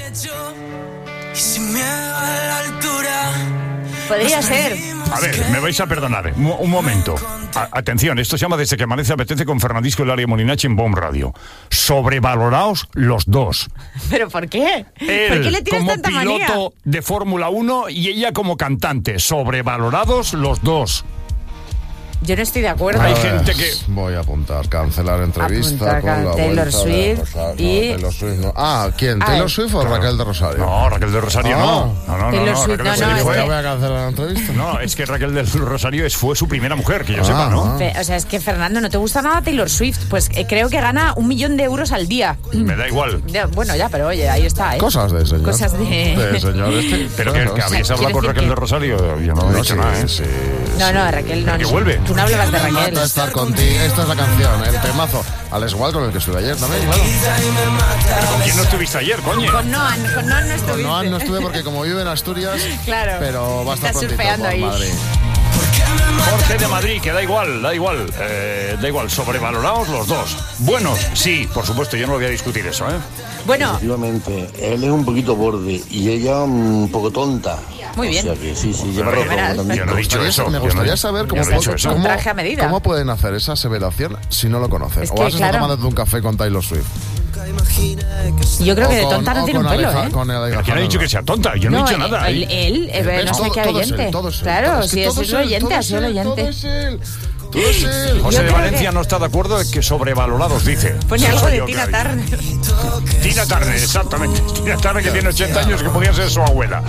Speaker 4: Podría ser.
Speaker 3: A ver, me vais a perdonar, un, un momento. A, atención, esto se llama Desde que amanece apetece con Fernandisco, Hilaria Molinache en Bomb Radio. Sobrevaloraos los dos.
Speaker 4: ¿Pero por qué?
Speaker 3: Él
Speaker 4: ¿Por qué le tienes
Speaker 3: como
Speaker 4: tanta
Speaker 3: piloto
Speaker 4: manía?
Speaker 3: de Fórmula uno y ella como cantante. Sobrevalorados los dos.
Speaker 4: Yo no estoy de acuerdo.
Speaker 3: Hay gente que...
Speaker 10: Voy a apuntar, cancelar entrevista
Speaker 4: Apuntar,
Speaker 10: con la
Speaker 4: Taylor
Speaker 10: vuelta
Speaker 4: Swift
Speaker 10: de Rosario.
Speaker 4: y...
Speaker 10: No, Taylor Swift no. Ah, ¿quién?
Speaker 4: Ah,
Speaker 10: ¿Taylor
Speaker 4: eh.
Speaker 10: Swift o Raquel de Rosario?
Speaker 3: No, Raquel de Rosario
Speaker 10: Ah.
Speaker 3: no. No, no,
Speaker 4: Taylor
Speaker 3: no, no,
Speaker 4: Swift,
Speaker 3: Raquel
Speaker 4: no,
Speaker 3: de Rosario
Speaker 4: no,
Speaker 3: fue-
Speaker 4: es que-
Speaker 10: Voy a cancelar la entrevista.
Speaker 3: No, es que Raquel del Rosario es, fue su primera mujer, que yo
Speaker 10: Ah,
Speaker 3: sepa, ¿no?
Speaker 4: Fe- O sea, es que Fernando, ¿no te gusta nada Taylor Swift? Pues eh, creo que gana un millón de euros al día.
Speaker 3: Me da igual.
Speaker 4: Ya, bueno, ya, pero oye, ahí está, ¿eh?
Speaker 10: Cosas de señor.
Speaker 4: Cosas de...
Speaker 10: De señor este.
Speaker 3: Pero que, que habéis
Speaker 4: O sea,
Speaker 3: hablado con
Speaker 4: quiero decir
Speaker 3: Raquel
Speaker 4: que-
Speaker 3: de Rosario, yo no he
Speaker 10: No,
Speaker 3: dicho
Speaker 10: sí,
Speaker 3: nada, ¿eh?
Speaker 10: sí,
Speaker 4: No, no, Raquel no.
Speaker 3: Que
Speaker 4: no.
Speaker 3: vuelve.
Speaker 4: tú no hablabas de Raquel.
Speaker 10: Me mata estar contigo. Esta es la canción, el temazo. Alex Wall, con el que estuve ayer también, claro.
Speaker 3: ¿Pero con quién no estuviste ayer, coño?
Speaker 4: Con Noan, con Noan no estuviste.
Speaker 10: Con Noan no estuve porque como vive en Asturias,
Speaker 4: claro,
Speaker 10: pero va a estar
Speaker 4: está
Speaker 10: prontito
Speaker 4: surfeando
Speaker 10: por
Speaker 4: ahí.
Speaker 10: Madrid.
Speaker 3: Jorge de Madrid, que da igual, da igual, eh, da igual, sobrevalorados los dos. Buenos, sí, por supuesto, yo no voy a discutir eso, ¿eh?
Speaker 4: Bueno.
Speaker 16: Efectivamente, él es un poquito borde y ella un poco tonta.
Speaker 4: Muy bien.
Speaker 16: O sea que sí, sí, lleva razón también.
Speaker 3: Yo no he dicho eso.
Speaker 10: Me gustaría saber cómo,
Speaker 3: no he dicho eso.
Speaker 10: cómo,
Speaker 4: traje a medida.
Speaker 10: cómo pueden hacer esa aseveración si no lo conocen.
Speaker 4: Es
Speaker 10: o
Speaker 4: que,
Speaker 10: has estado
Speaker 4: claro.
Speaker 10: tomándote un café con Taylor Swift.
Speaker 4: Yo creo que de
Speaker 10: O con-
Speaker 4: tonta no
Speaker 10: o
Speaker 4: tiene un
Speaker 10: con
Speaker 4: pelo,
Speaker 10: Aleja-
Speaker 4: ¿eh?
Speaker 10: con Aleja
Speaker 3: ¿Quién ha dicho
Speaker 10: Fernanda.
Speaker 3: que sea tonta? Yo no, he dicho nada.
Speaker 4: Él, él, eh,
Speaker 10: ¿Ves?
Speaker 4: no sé
Speaker 10: Todo-
Speaker 4: qué
Speaker 10: todo es
Speaker 4: oyente.
Speaker 10: él, todo es él.
Speaker 4: Claro,
Speaker 10: Es que
Speaker 4: sí,
Speaker 10: todo
Speaker 4: es
Speaker 10: es
Speaker 4: el
Speaker 10: él,
Speaker 4: oyente,
Speaker 10: todo
Speaker 4: ha
Speaker 10: es
Speaker 4: sido el
Speaker 10: él,
Speaker 4: oyente.
Speaker 10: todo es él. Todo es él.
Speaker 3: José
Speaker 4: Yo
Speaker 3: de
Speaker 4: creo
Speaker 3: Valencia
Speaker 4: que-
Speaker 3: no está de acuerdo en que sobrevalorados dice.
Speaker 4: Pone
Speaker 3: Eso
Speaker 4: algo
Speaker 3: soy
Speaker 4: de
Speaker 3: yo
Speaker 4: Tina
Speaker 3: que-
Speaker 4: Turner.
Speaker 3: Tina Turner, exactamente. Tina Turner, que tiene ochenta años, que podía ser su abuela.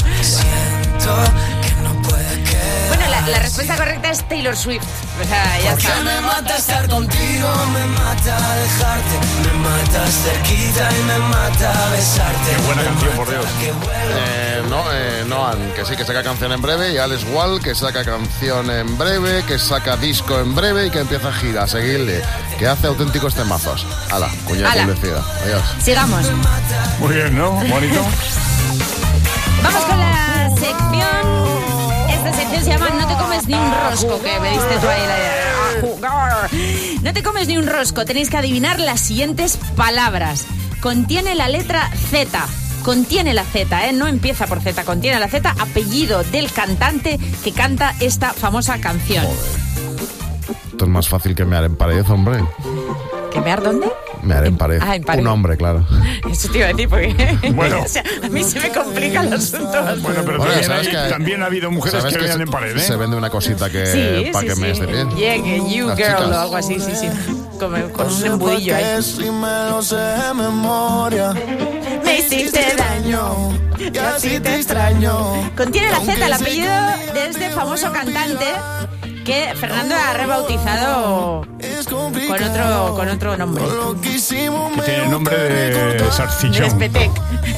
Speaker 4: Bueno, la, la respuesta correcta es Taylor Swift. O sea, ya
Speaker 6: Porque
Speaker 4: está.
Speaker 6: me mata estar contigo, me mata dejarte, me mata cerquita y me mata besarte.
Speaker 3: Qué buena canción, por Dios.
Speaker 10: Eh, no, eh, Noan, que sí, que saca canción en breve, y Alex Wall, que saca canción en breve, que saca disco en breve y que empieza a gira, a seguirle, que hace auténticos temazos. Hala, cuñada
Speaker 4: Hala.
Speaker 10: publicidad. Adiós.
Speaker 4: Sigamos.
Speaker 3: Muy bien, ¿no? Bonito.
Speaker 4: Vamos con la sección. Esta sección se llama No te comes ni un rosco, que me diste tú ahí la a jugar. No te comes ni un rosco. Tenéis que adivinar las siguientes palabras. Contiene la letra Z. Contiene la Z, ¿eh? No empieza por Z. Contiene la Z, apellido del cantante que canta esta famosa canción.
Speaker 10: Esto es más fácil que mear en pared, hombre.
Speaker 4: ¿Que mear dónde?
Speaker 10: Mear en pared.
Speaker 4: Ah, en pared.
Speaker 10: Un hombre, claro.
Speaker 4: Eso te iba a decir porque
Speaker 3: Bueno.
Speaker 4: o sea, a mí se me complica el asunto.
Speaker 3: Bueno, pero
Speaker 10: Bueno,
Speaker 3: también,
Speaker 10: ¿sabes
Speaker 3: hay-
Speaker 10: que hay-
Speaker 3: también ha habido mujeres
Speaker 10: ¿Sabes
Speaker 3: que
Speaker 10: que
Speaker 3: vean
Speaker 10: se,
Speaker 3: en pared, ¿eh?
Speaker 10: se vende una cosita que
Speaker 4: Sí,
Speaker 10: para
Speaker 4: sí,
Speaker 10: que
Speaker 4: sí.
Speaker 10: mees de bien?
Speaker 4: Yeah, que you
Speaker 10: Las
Speaker 4: girl
Speaker 10: chicas.
Speaker 4: o algo así, sí, sí. Como, con un embudillo ahí.
Speaker 6: Si me lo sé de memoria,
Speaker 4: Me hiciste daño.
Speaker 6: y así te extraño.
Speaker 4: Contiene la Z, el apellido de este famoso cantante que Fernando ha rebautizado con otro, con otro nombre.
Speaker 6: Que hicimos
Speaker 3: Que tiene el nombre de
Speaker 4: De
Speaker 3: Sarcichón.
Speaker 4: Espetec.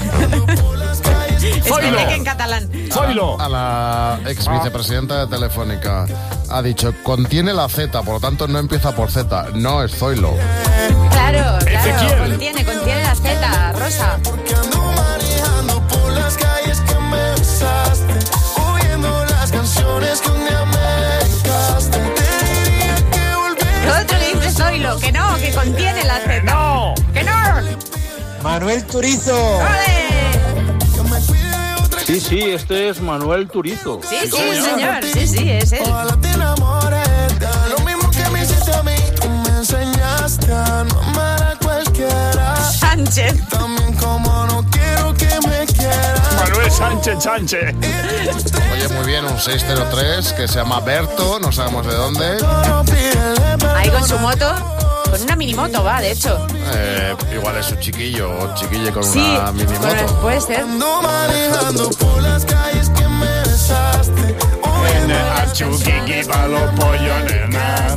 Speaker 3: Zoilo.
Speaker 4: Espetec en catalán.
Speaker 3: Zoilo.
Speaker 10: A la ex vicepresidenta de Telefónica ha dicho, contiene la Z, por lo tanto no empieza por Z, no es Zoilo.
Speaker 4: Claro, claro.
Speaker 3: Ezequiel.
Speaker 4: Contiene, contiene la Z, Rosa.
Speaker 6: que ando manejando por las calles que me besaste, oyendo las canciones que un día me dedicaste. Te diría que volver.
Speaker 4: Otro que dice Zoilo, que no, que contiene la Z.
Speaker 3: ¡No!
Speaker 4: ¡Que no!
Speaker 8: Manuel Turizo.
Speaker 4: ¡Ole!
Speaker 22: Sí, sí, este es Manuel Turizo.
Speaker 4: Sí, sí, señor. Sí, sí, es él.
Speaker 6: Ojalá te enamores de lo mismo que me hiciste a mí. Tú me enseñaste a no amar a cualquiera.
Speaker 4: Sánchez.
Speaker 6: También como no quiero que me quieras.
Speaker 3: Manuel Sánchez Sánchez.
Speaker 10: Oye, muy bien, un seis cero tres que se llama Berto, no sabemos de dónde.
Speaker 4: Ahí con su moto. Con una minimoto va, de hecho.
Speaker 10: Eh, igual es un chiquillo o chiquille con
Speaker 4: Sí,
Speaker 10: una mini
Speaker 4: bueno,
Speaker 10: moto.
Speaker 4: puede ser.
Speaker 6: Ando manejando por las calles que me besaste.
Speaker 3: A Chuquiqui pa' los pollos, nena.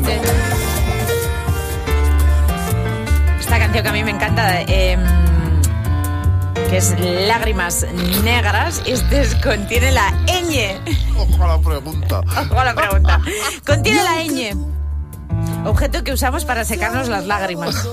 Speaker 4: Esta canción que a mí me encanta, eh, que es Lágrimas Negras, este es- contiene la ñ.
Speaker 10: Ojo a la pregunta.
Speaker 4: Ojo a la pregunta. Contiene la ñ. Objeto que usamos para secarnos las lágrimas.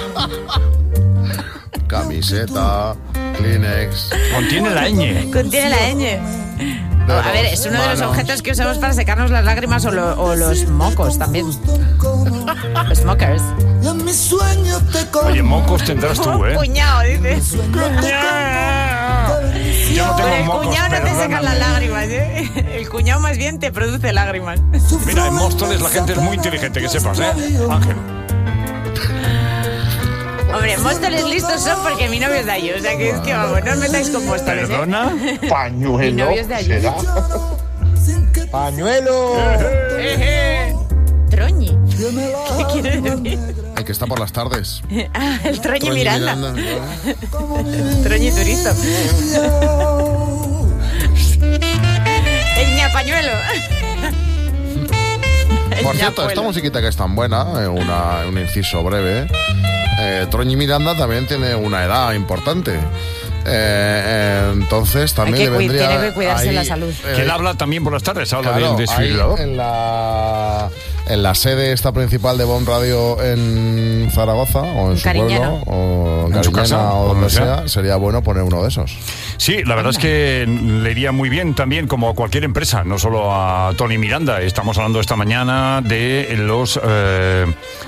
Speaker 10: Camiseta, Kleenex.
Speaker 3: Contiene la ñ.
Speaker 4: Contiene la ñ. A ver, es uno de los
Speaker 10: manos.
Speaker 4: objetos que usamos para secarnos las lágrimas o, lo- o los mocos también. Los mokers.
Speaker 6: Y en mis sueños te
Speaker 3: Oye, mocos tendrás tú, ¿eh?
Speaker 4: Cuñado, dice.
Speaker 3: Yo no
Speaker 4: Con
Speaker 3: tengo
Speaker 4: el
Speaker 3: mocos,
Speaker 4: cuñado no te secan
Speaker 3: perdóname.
Speaker 4: las lágrimas, ¿eh? El cuñado más bien te produce lágrimas.
Speaker 3: Mira, en Móstoles la gente es muy inteligente, que sepas, ¿eh? Ángel.
Speaker 4: Hombre, Móstoles listos son porque mi novio es de allí. O sea que es que vamos, no os metáis con Móstoles, ¿eh?
Speaker 3: ¿Perdona?
Speaker 4: Mi
Speaker 7: Pañuelo
Speaker 4: novio es de allí.
Speaker 7: será.
Speaker 8: Pañuelo.
Speaker 4: Eje. Troñi. ¿Qué quiere decir?
Speaker 10: El que está por las tardes.
Speaker 4: Ah, el Troñi
Speaker 10: Troñi
Speaker 4: Miranda.
Speaker 10: Miranda.
Speaker 4: Troñi Turizo. El ñapañuelo. El
Speaker 10: Por cierto,
Speaker 4: ñapuelo.
Speaker 10: esta musiquita que es tan buena, eh, una, un inciso breve, eh, Troñi Miranda también tiene una edad importante. Eh, eh, entonces también
Speaker 4: Hay que
Speaker 10: le
Speaker 4: cui-
Speaker 10: vendría
Speaker 4: tiene que cuidarse
Speaker 10: ahí,
Speaker 4: la salud.
Speaker 10: eh,
Speaker 3: Que él habla también por las tardes, habla
Speaker 10: claro,
Speaker 3: del desfibrilador.
Speaker 10: ahí en la en la sede esta principal de Bon Radio en Zaragoza o en su
Speaker 4: Cariñena.
Speaker 10: pueblo o en
Speaker 3: En su casa,
Speaker 10: Cariñena o donde
Speaker 3: donde
Speaker 10: sea,
Speaker 3: sea.
Speaker 10: sería bueno poner uno de esos.
Speaker 3: Sí, la verdad es que le iría muy bien también, como a cualquier empresa, no solo a Tony Miranda. Estamos hablando esta mañana de los eh,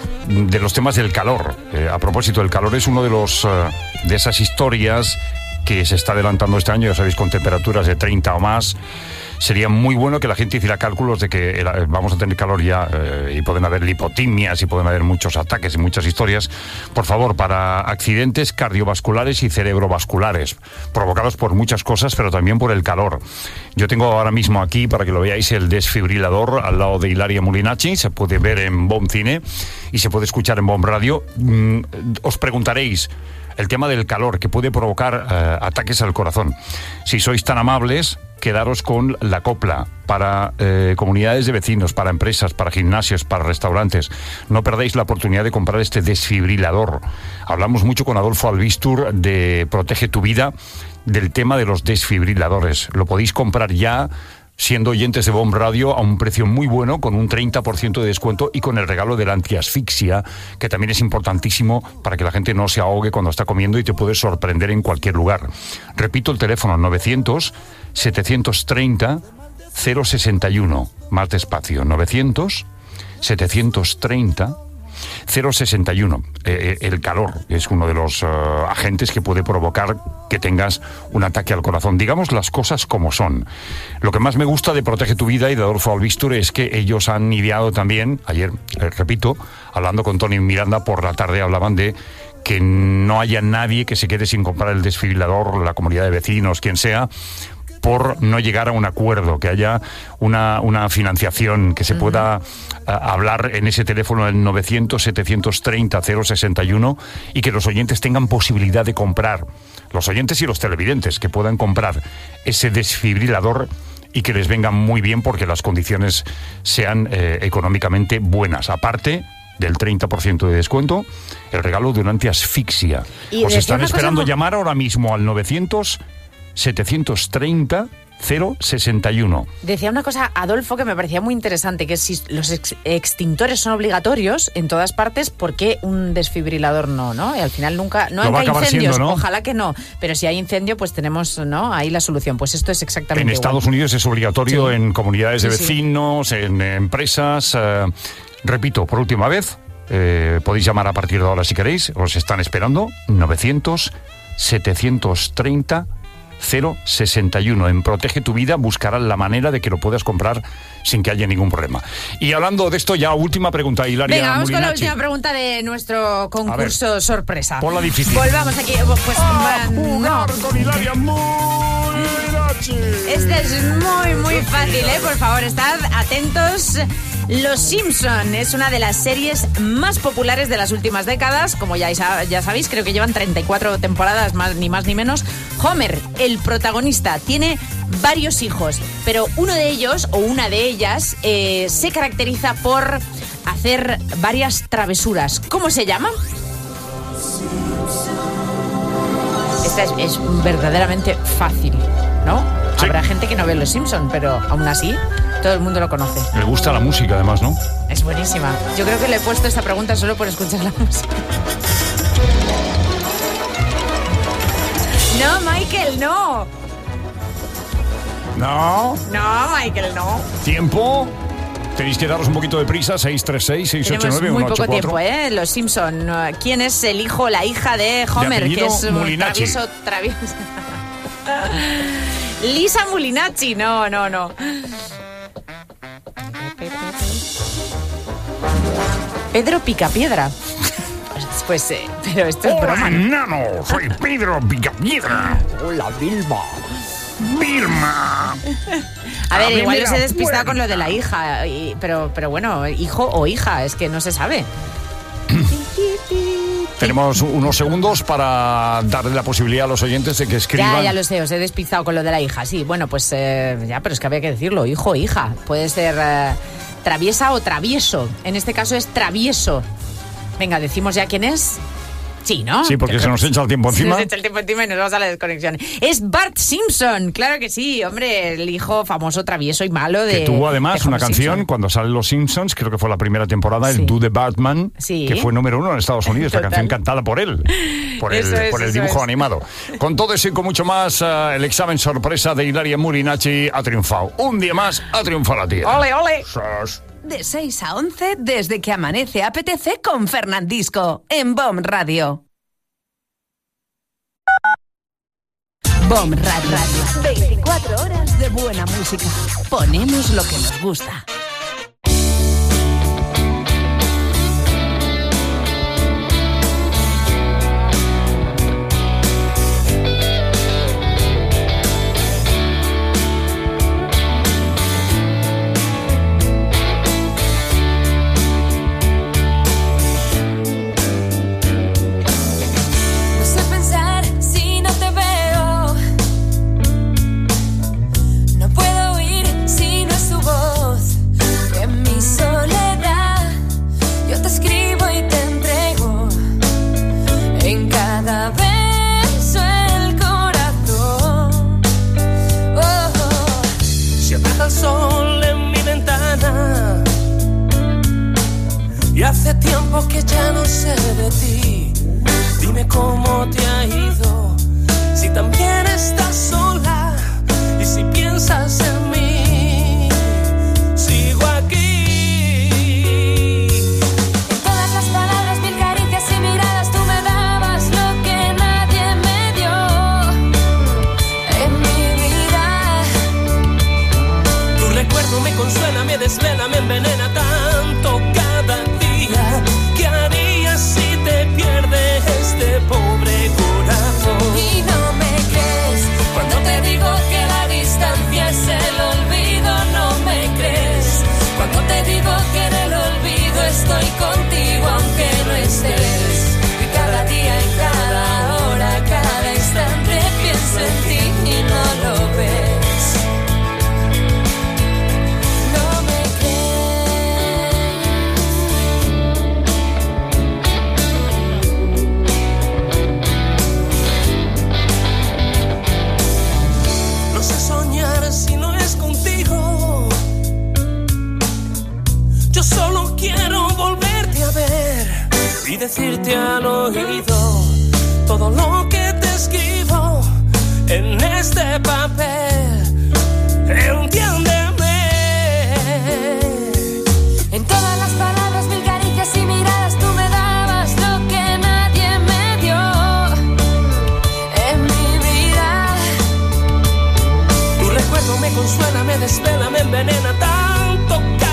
Speaker 3: de los temas del calor. Eh, a propósito, el calor es uno de los eh, de esas historias que se está adelantando este año, ya sabéis, con temperaturas de treinta o más. Sería muy bueno que la gente hiciera cálculos de que eh, vamos a tener calor ya eh, y pueden haber lipotimias y pueden haber muchos ataques y muchas historias. Por favor, para accidentes cardiovasculares y cerebrovasculares, provocados por muchas cosas, pero también por el calor. Yo tengo ahora mismo aquí, para que lo veáis, el desfibrilador al lado de Ilaria Mulinacci. Se puede ver en Bon Cine y se puede escuchar en Bon Radio. Mm, os preguntaréis el tema del calor, que puede provocar eh, ataques al corazón. Si sois tan amables, quedaros con la copla para eh, comunidades de vecinos, para empresas, para gimnasios, para restaurantes. No perdáis la oportunidad de comprar este desfibrilador. Hablamos mucho con Adolfo Albistur de Protege tu Vida, del tema de los desfibriladores. Lo podéis comprar ya, siendo oyentes de Bon Radio, a un precio muy bueno, con un treinta por ciento de descuento y con el regalo de la antiasfixia, que también es importantísimo para que la gente no se ahogue cuando está comiendo y te puede sorprender en cualquier lugar. Repito el teléfono, novecientos, setecientos treinta, cero sesenta y uno. Más despacio, novecientos, setecientos treinta, cero sesenta y uno. Eh, el calor es uno de los uh, agentes que puede provocar que tengas un ataque al corazón. Digamos las cosas como son. Lo que más me gusta de Protege tu Vida y de Adolfo Albistur es que ellos han ideado también, ayer, eh, repito, hablando con Tony Miranda por la tarde, hablaban de que no haya nadie que se quede sin comprar el desfibrilador, la comunidad de vecinos, quien sea, por no llegar a un acuerdo, que haya una, una financiación, que se pueda uh, hablar en ese teléfono del novecientos, setecientos treinta, cero sesenta y uno y que los oyentes tengan posibilidad de comprar, los oyentes y los televidentes, que puedan comprar ese desfibrilador y que les venga muy bien porque las condiciones sean eh, económicamente buenas. Aparte del treinta por ciento de descuento, el regalo de una antiasfixia. Os están esperando muy... llamar ahora mismo al novecientos, setecientos treinta, cero sesenta y uno.
Speaker 4: Decía una cosa, Adolfo, que me parecía muy interesante, que si los ex extintores son obligatorios en todas partes, ¿por qué un desfibrilador no? ¿no? Y al final nunca... No, no hay incendios, siendo, ¿no? Ojalá que no. Pero si hay incendio, pues tenemos, ¿no? Ahí la solución. Pues esto es exactamente
Speaker 3: En
Speaker 4: igual.
Speaker 3: Estados Unidos es obligatorio, sí, en comunidades de
Speaker 4: sí,
Speaker 3: vecinos, sí, en empresas. Eh, repito, por última vez, eh, podéis llamar a partir de ahora si queréis. Os están esperando. novecientos, setecientos treinta, cero sesenta y uno. En Protege tu Vida buscarán la manera de que lo puedas comprar sin que haya ningún problema. Y hablando de esto, ya última pregunta, Hilaria
Speaker 4: Venga, vamos
Speaker 3: Mulinacci.
Speaker 4: con la última pregunta de nuestro concurso sorpresa.
Speaker 3: Ponla difícil.
Speaker 4: Volvamos aquí. Pues,
Speaker 3: ¡A jugar
Speaker 4: no.
Speaker 3: con Hilaria Mulinacci!
Speaker 4: Este es muy, muy fácil, ¿eh? Por favor, estad atentos. Los Simpson es una de las series más populares de las últimas décadas. Como ya, ya sabéis, creo que llevan treinta y cuatro temporadas, más, ni más ni menos. Homer, el protagonista, tiene varios hijos, pero uno de ellos, o una de ellas, eh, se caracteriza por hacer varias travesuras. ¿Cómo se llama? Esta es, es verdaderamente fácil, ¿no? Sí. Habrá gente que no ve Los Simpson, pero aún así todo el mundo lo conoce.
Speaker 3: Le gusta la música, además, ¿no?
Speaker 4: Es buenísima. Yo creo que le he puesto esta pregunta solo por escuchar la música. No, Michael, no.
Speaker 3: No.
Speaker 4: No, Michael, no.
Speaker 3: ¿Tiempo? Tenéis que daros un poquito de prisa. seis tres seis, seis ocho nueve, uno ocho cuatro.
Speaker 4: Tenemos muy poco tiempo, ¿eh? Los Simpson. ¿Quién es el hijo o la hija de Homer?
Speaker 3: De
Speaker 4: que es un
Speaker 3: Mulinacci.
Speaker 4: travieso, travieso. Lisa Mulinacci. No, no, no. Pedro Picapiedra. Pues, pues eh, pero esto es
Speaker 3: Hola,
Speaker 4: broma.
Speaker 3: enano, soy Pedro Picapiedra.
Speaker 4: Hola, Vilma.
Speaker 3: Vilma.
Speaker 4: A ver,
Speaker 3: Abre
Speaker 4: igual
Speaker 3: la
Speaker 4: os he despistado
Speaker 3: puerta.
Speaker 4: con lo de la hija, y, pero, pero bueno, hijo o hija, es que no se sabe.
Speaker 3: Tenemos unos segundos para darle la posibilidad a los oyentes de que escriban.
Speaker 4: Ya, ya lo sé, os he despistado con lo de la hija, sí. Bueno, pues eh, ya, pero es que había que decirlo, hijo o hija. Puede ser eh, traviesa o travieso. En este caso es travieso. Venga, decimos ya quién es. Sí, ¿no?
Speaker 3: Sí, porque se nos echa el tiempo encima.
Speaker 4: Se nos echa el tiempo encima y nos vamos a la desconexión. Es Bart Simpson, claro que sí, hombre, el hijo famoso, travieso y malo de...
Speaker 3: Que tuvo además
Speaker 4: de
Speaker 3: una
Speaker 4: Homer
Speaker 3: canción
Speaker 4: Simpson.
Speaker 3: cuando salen los Simpsons, creo que fue la primera temporada,
Speaker 4: Sí.
Speaker 3: el Do the Bartman,
Speaker 4: Sí.
Speaker 3: que fue número uno en Estados Unidos, la
Speaker 4: Total.
Speaker 3: canción cantada por él, por el,
Speaker 4: Eso es,
Speaker 3: por el
Speaker 4: eso
Speaker 3: dibujo
Speaker 4: es.
Speaker 3: animado. Con todo eso y con mucho más, uh, el examen sorpresa de Hilaria Murinacci ha triunfado. Un día más ha triunfado la tía.
Speaker 4: ¡Ole, ole!
Speaker 20: De seis a once, desde que amanece apetece con Fernandisco, en B O M Radio. B O M Radio. veinticuatro horas de buena música. Ponemos lo que nos gusta.
Speaker 9: No sé pensar si no te veo. No puedo oír si no es tu voz. En mi soledad yo te escribo y te entrego en cada beso el corazón. Oh, oh.
Speaker 6: Se apaga el sol en mi ventana y hace tiempo que ya no sé de ti. Dime cómo te ha ido, si también estás sola y si piensas en mí. Sigo aquí.
Speaker 9: En todas las palabras, mil caricias y miradas, tú me dabas lo que nadie me dio en mi vida.
Speaker 6: Tu recuerdo me consuela, me desvela, me envenena tanto cada día. ¿Qué harías si te pierdes este pobre corazón?
Speaker 9: Y no me crees cuando te digo que la distancia es el olvido. No me crees cuando te digo que en el olvido estoy contigo aunque no estés. Y cada día, en cada hora, cada instante pienso en ti y no lo ves. No me
Speaker 6: No sé soñar si no es contigo. Yo solo quiero volverte a ver y decirte al oído todo lo que te escribo en este papel. Entiéndeme.
Speaker 9: En todas las palabras, mil caricias y miradas, tú me dabas lo que nadie me dio en mi vida.
Speaker 6: Tu recuerdo me consuela, me desvela, me envenena tanto.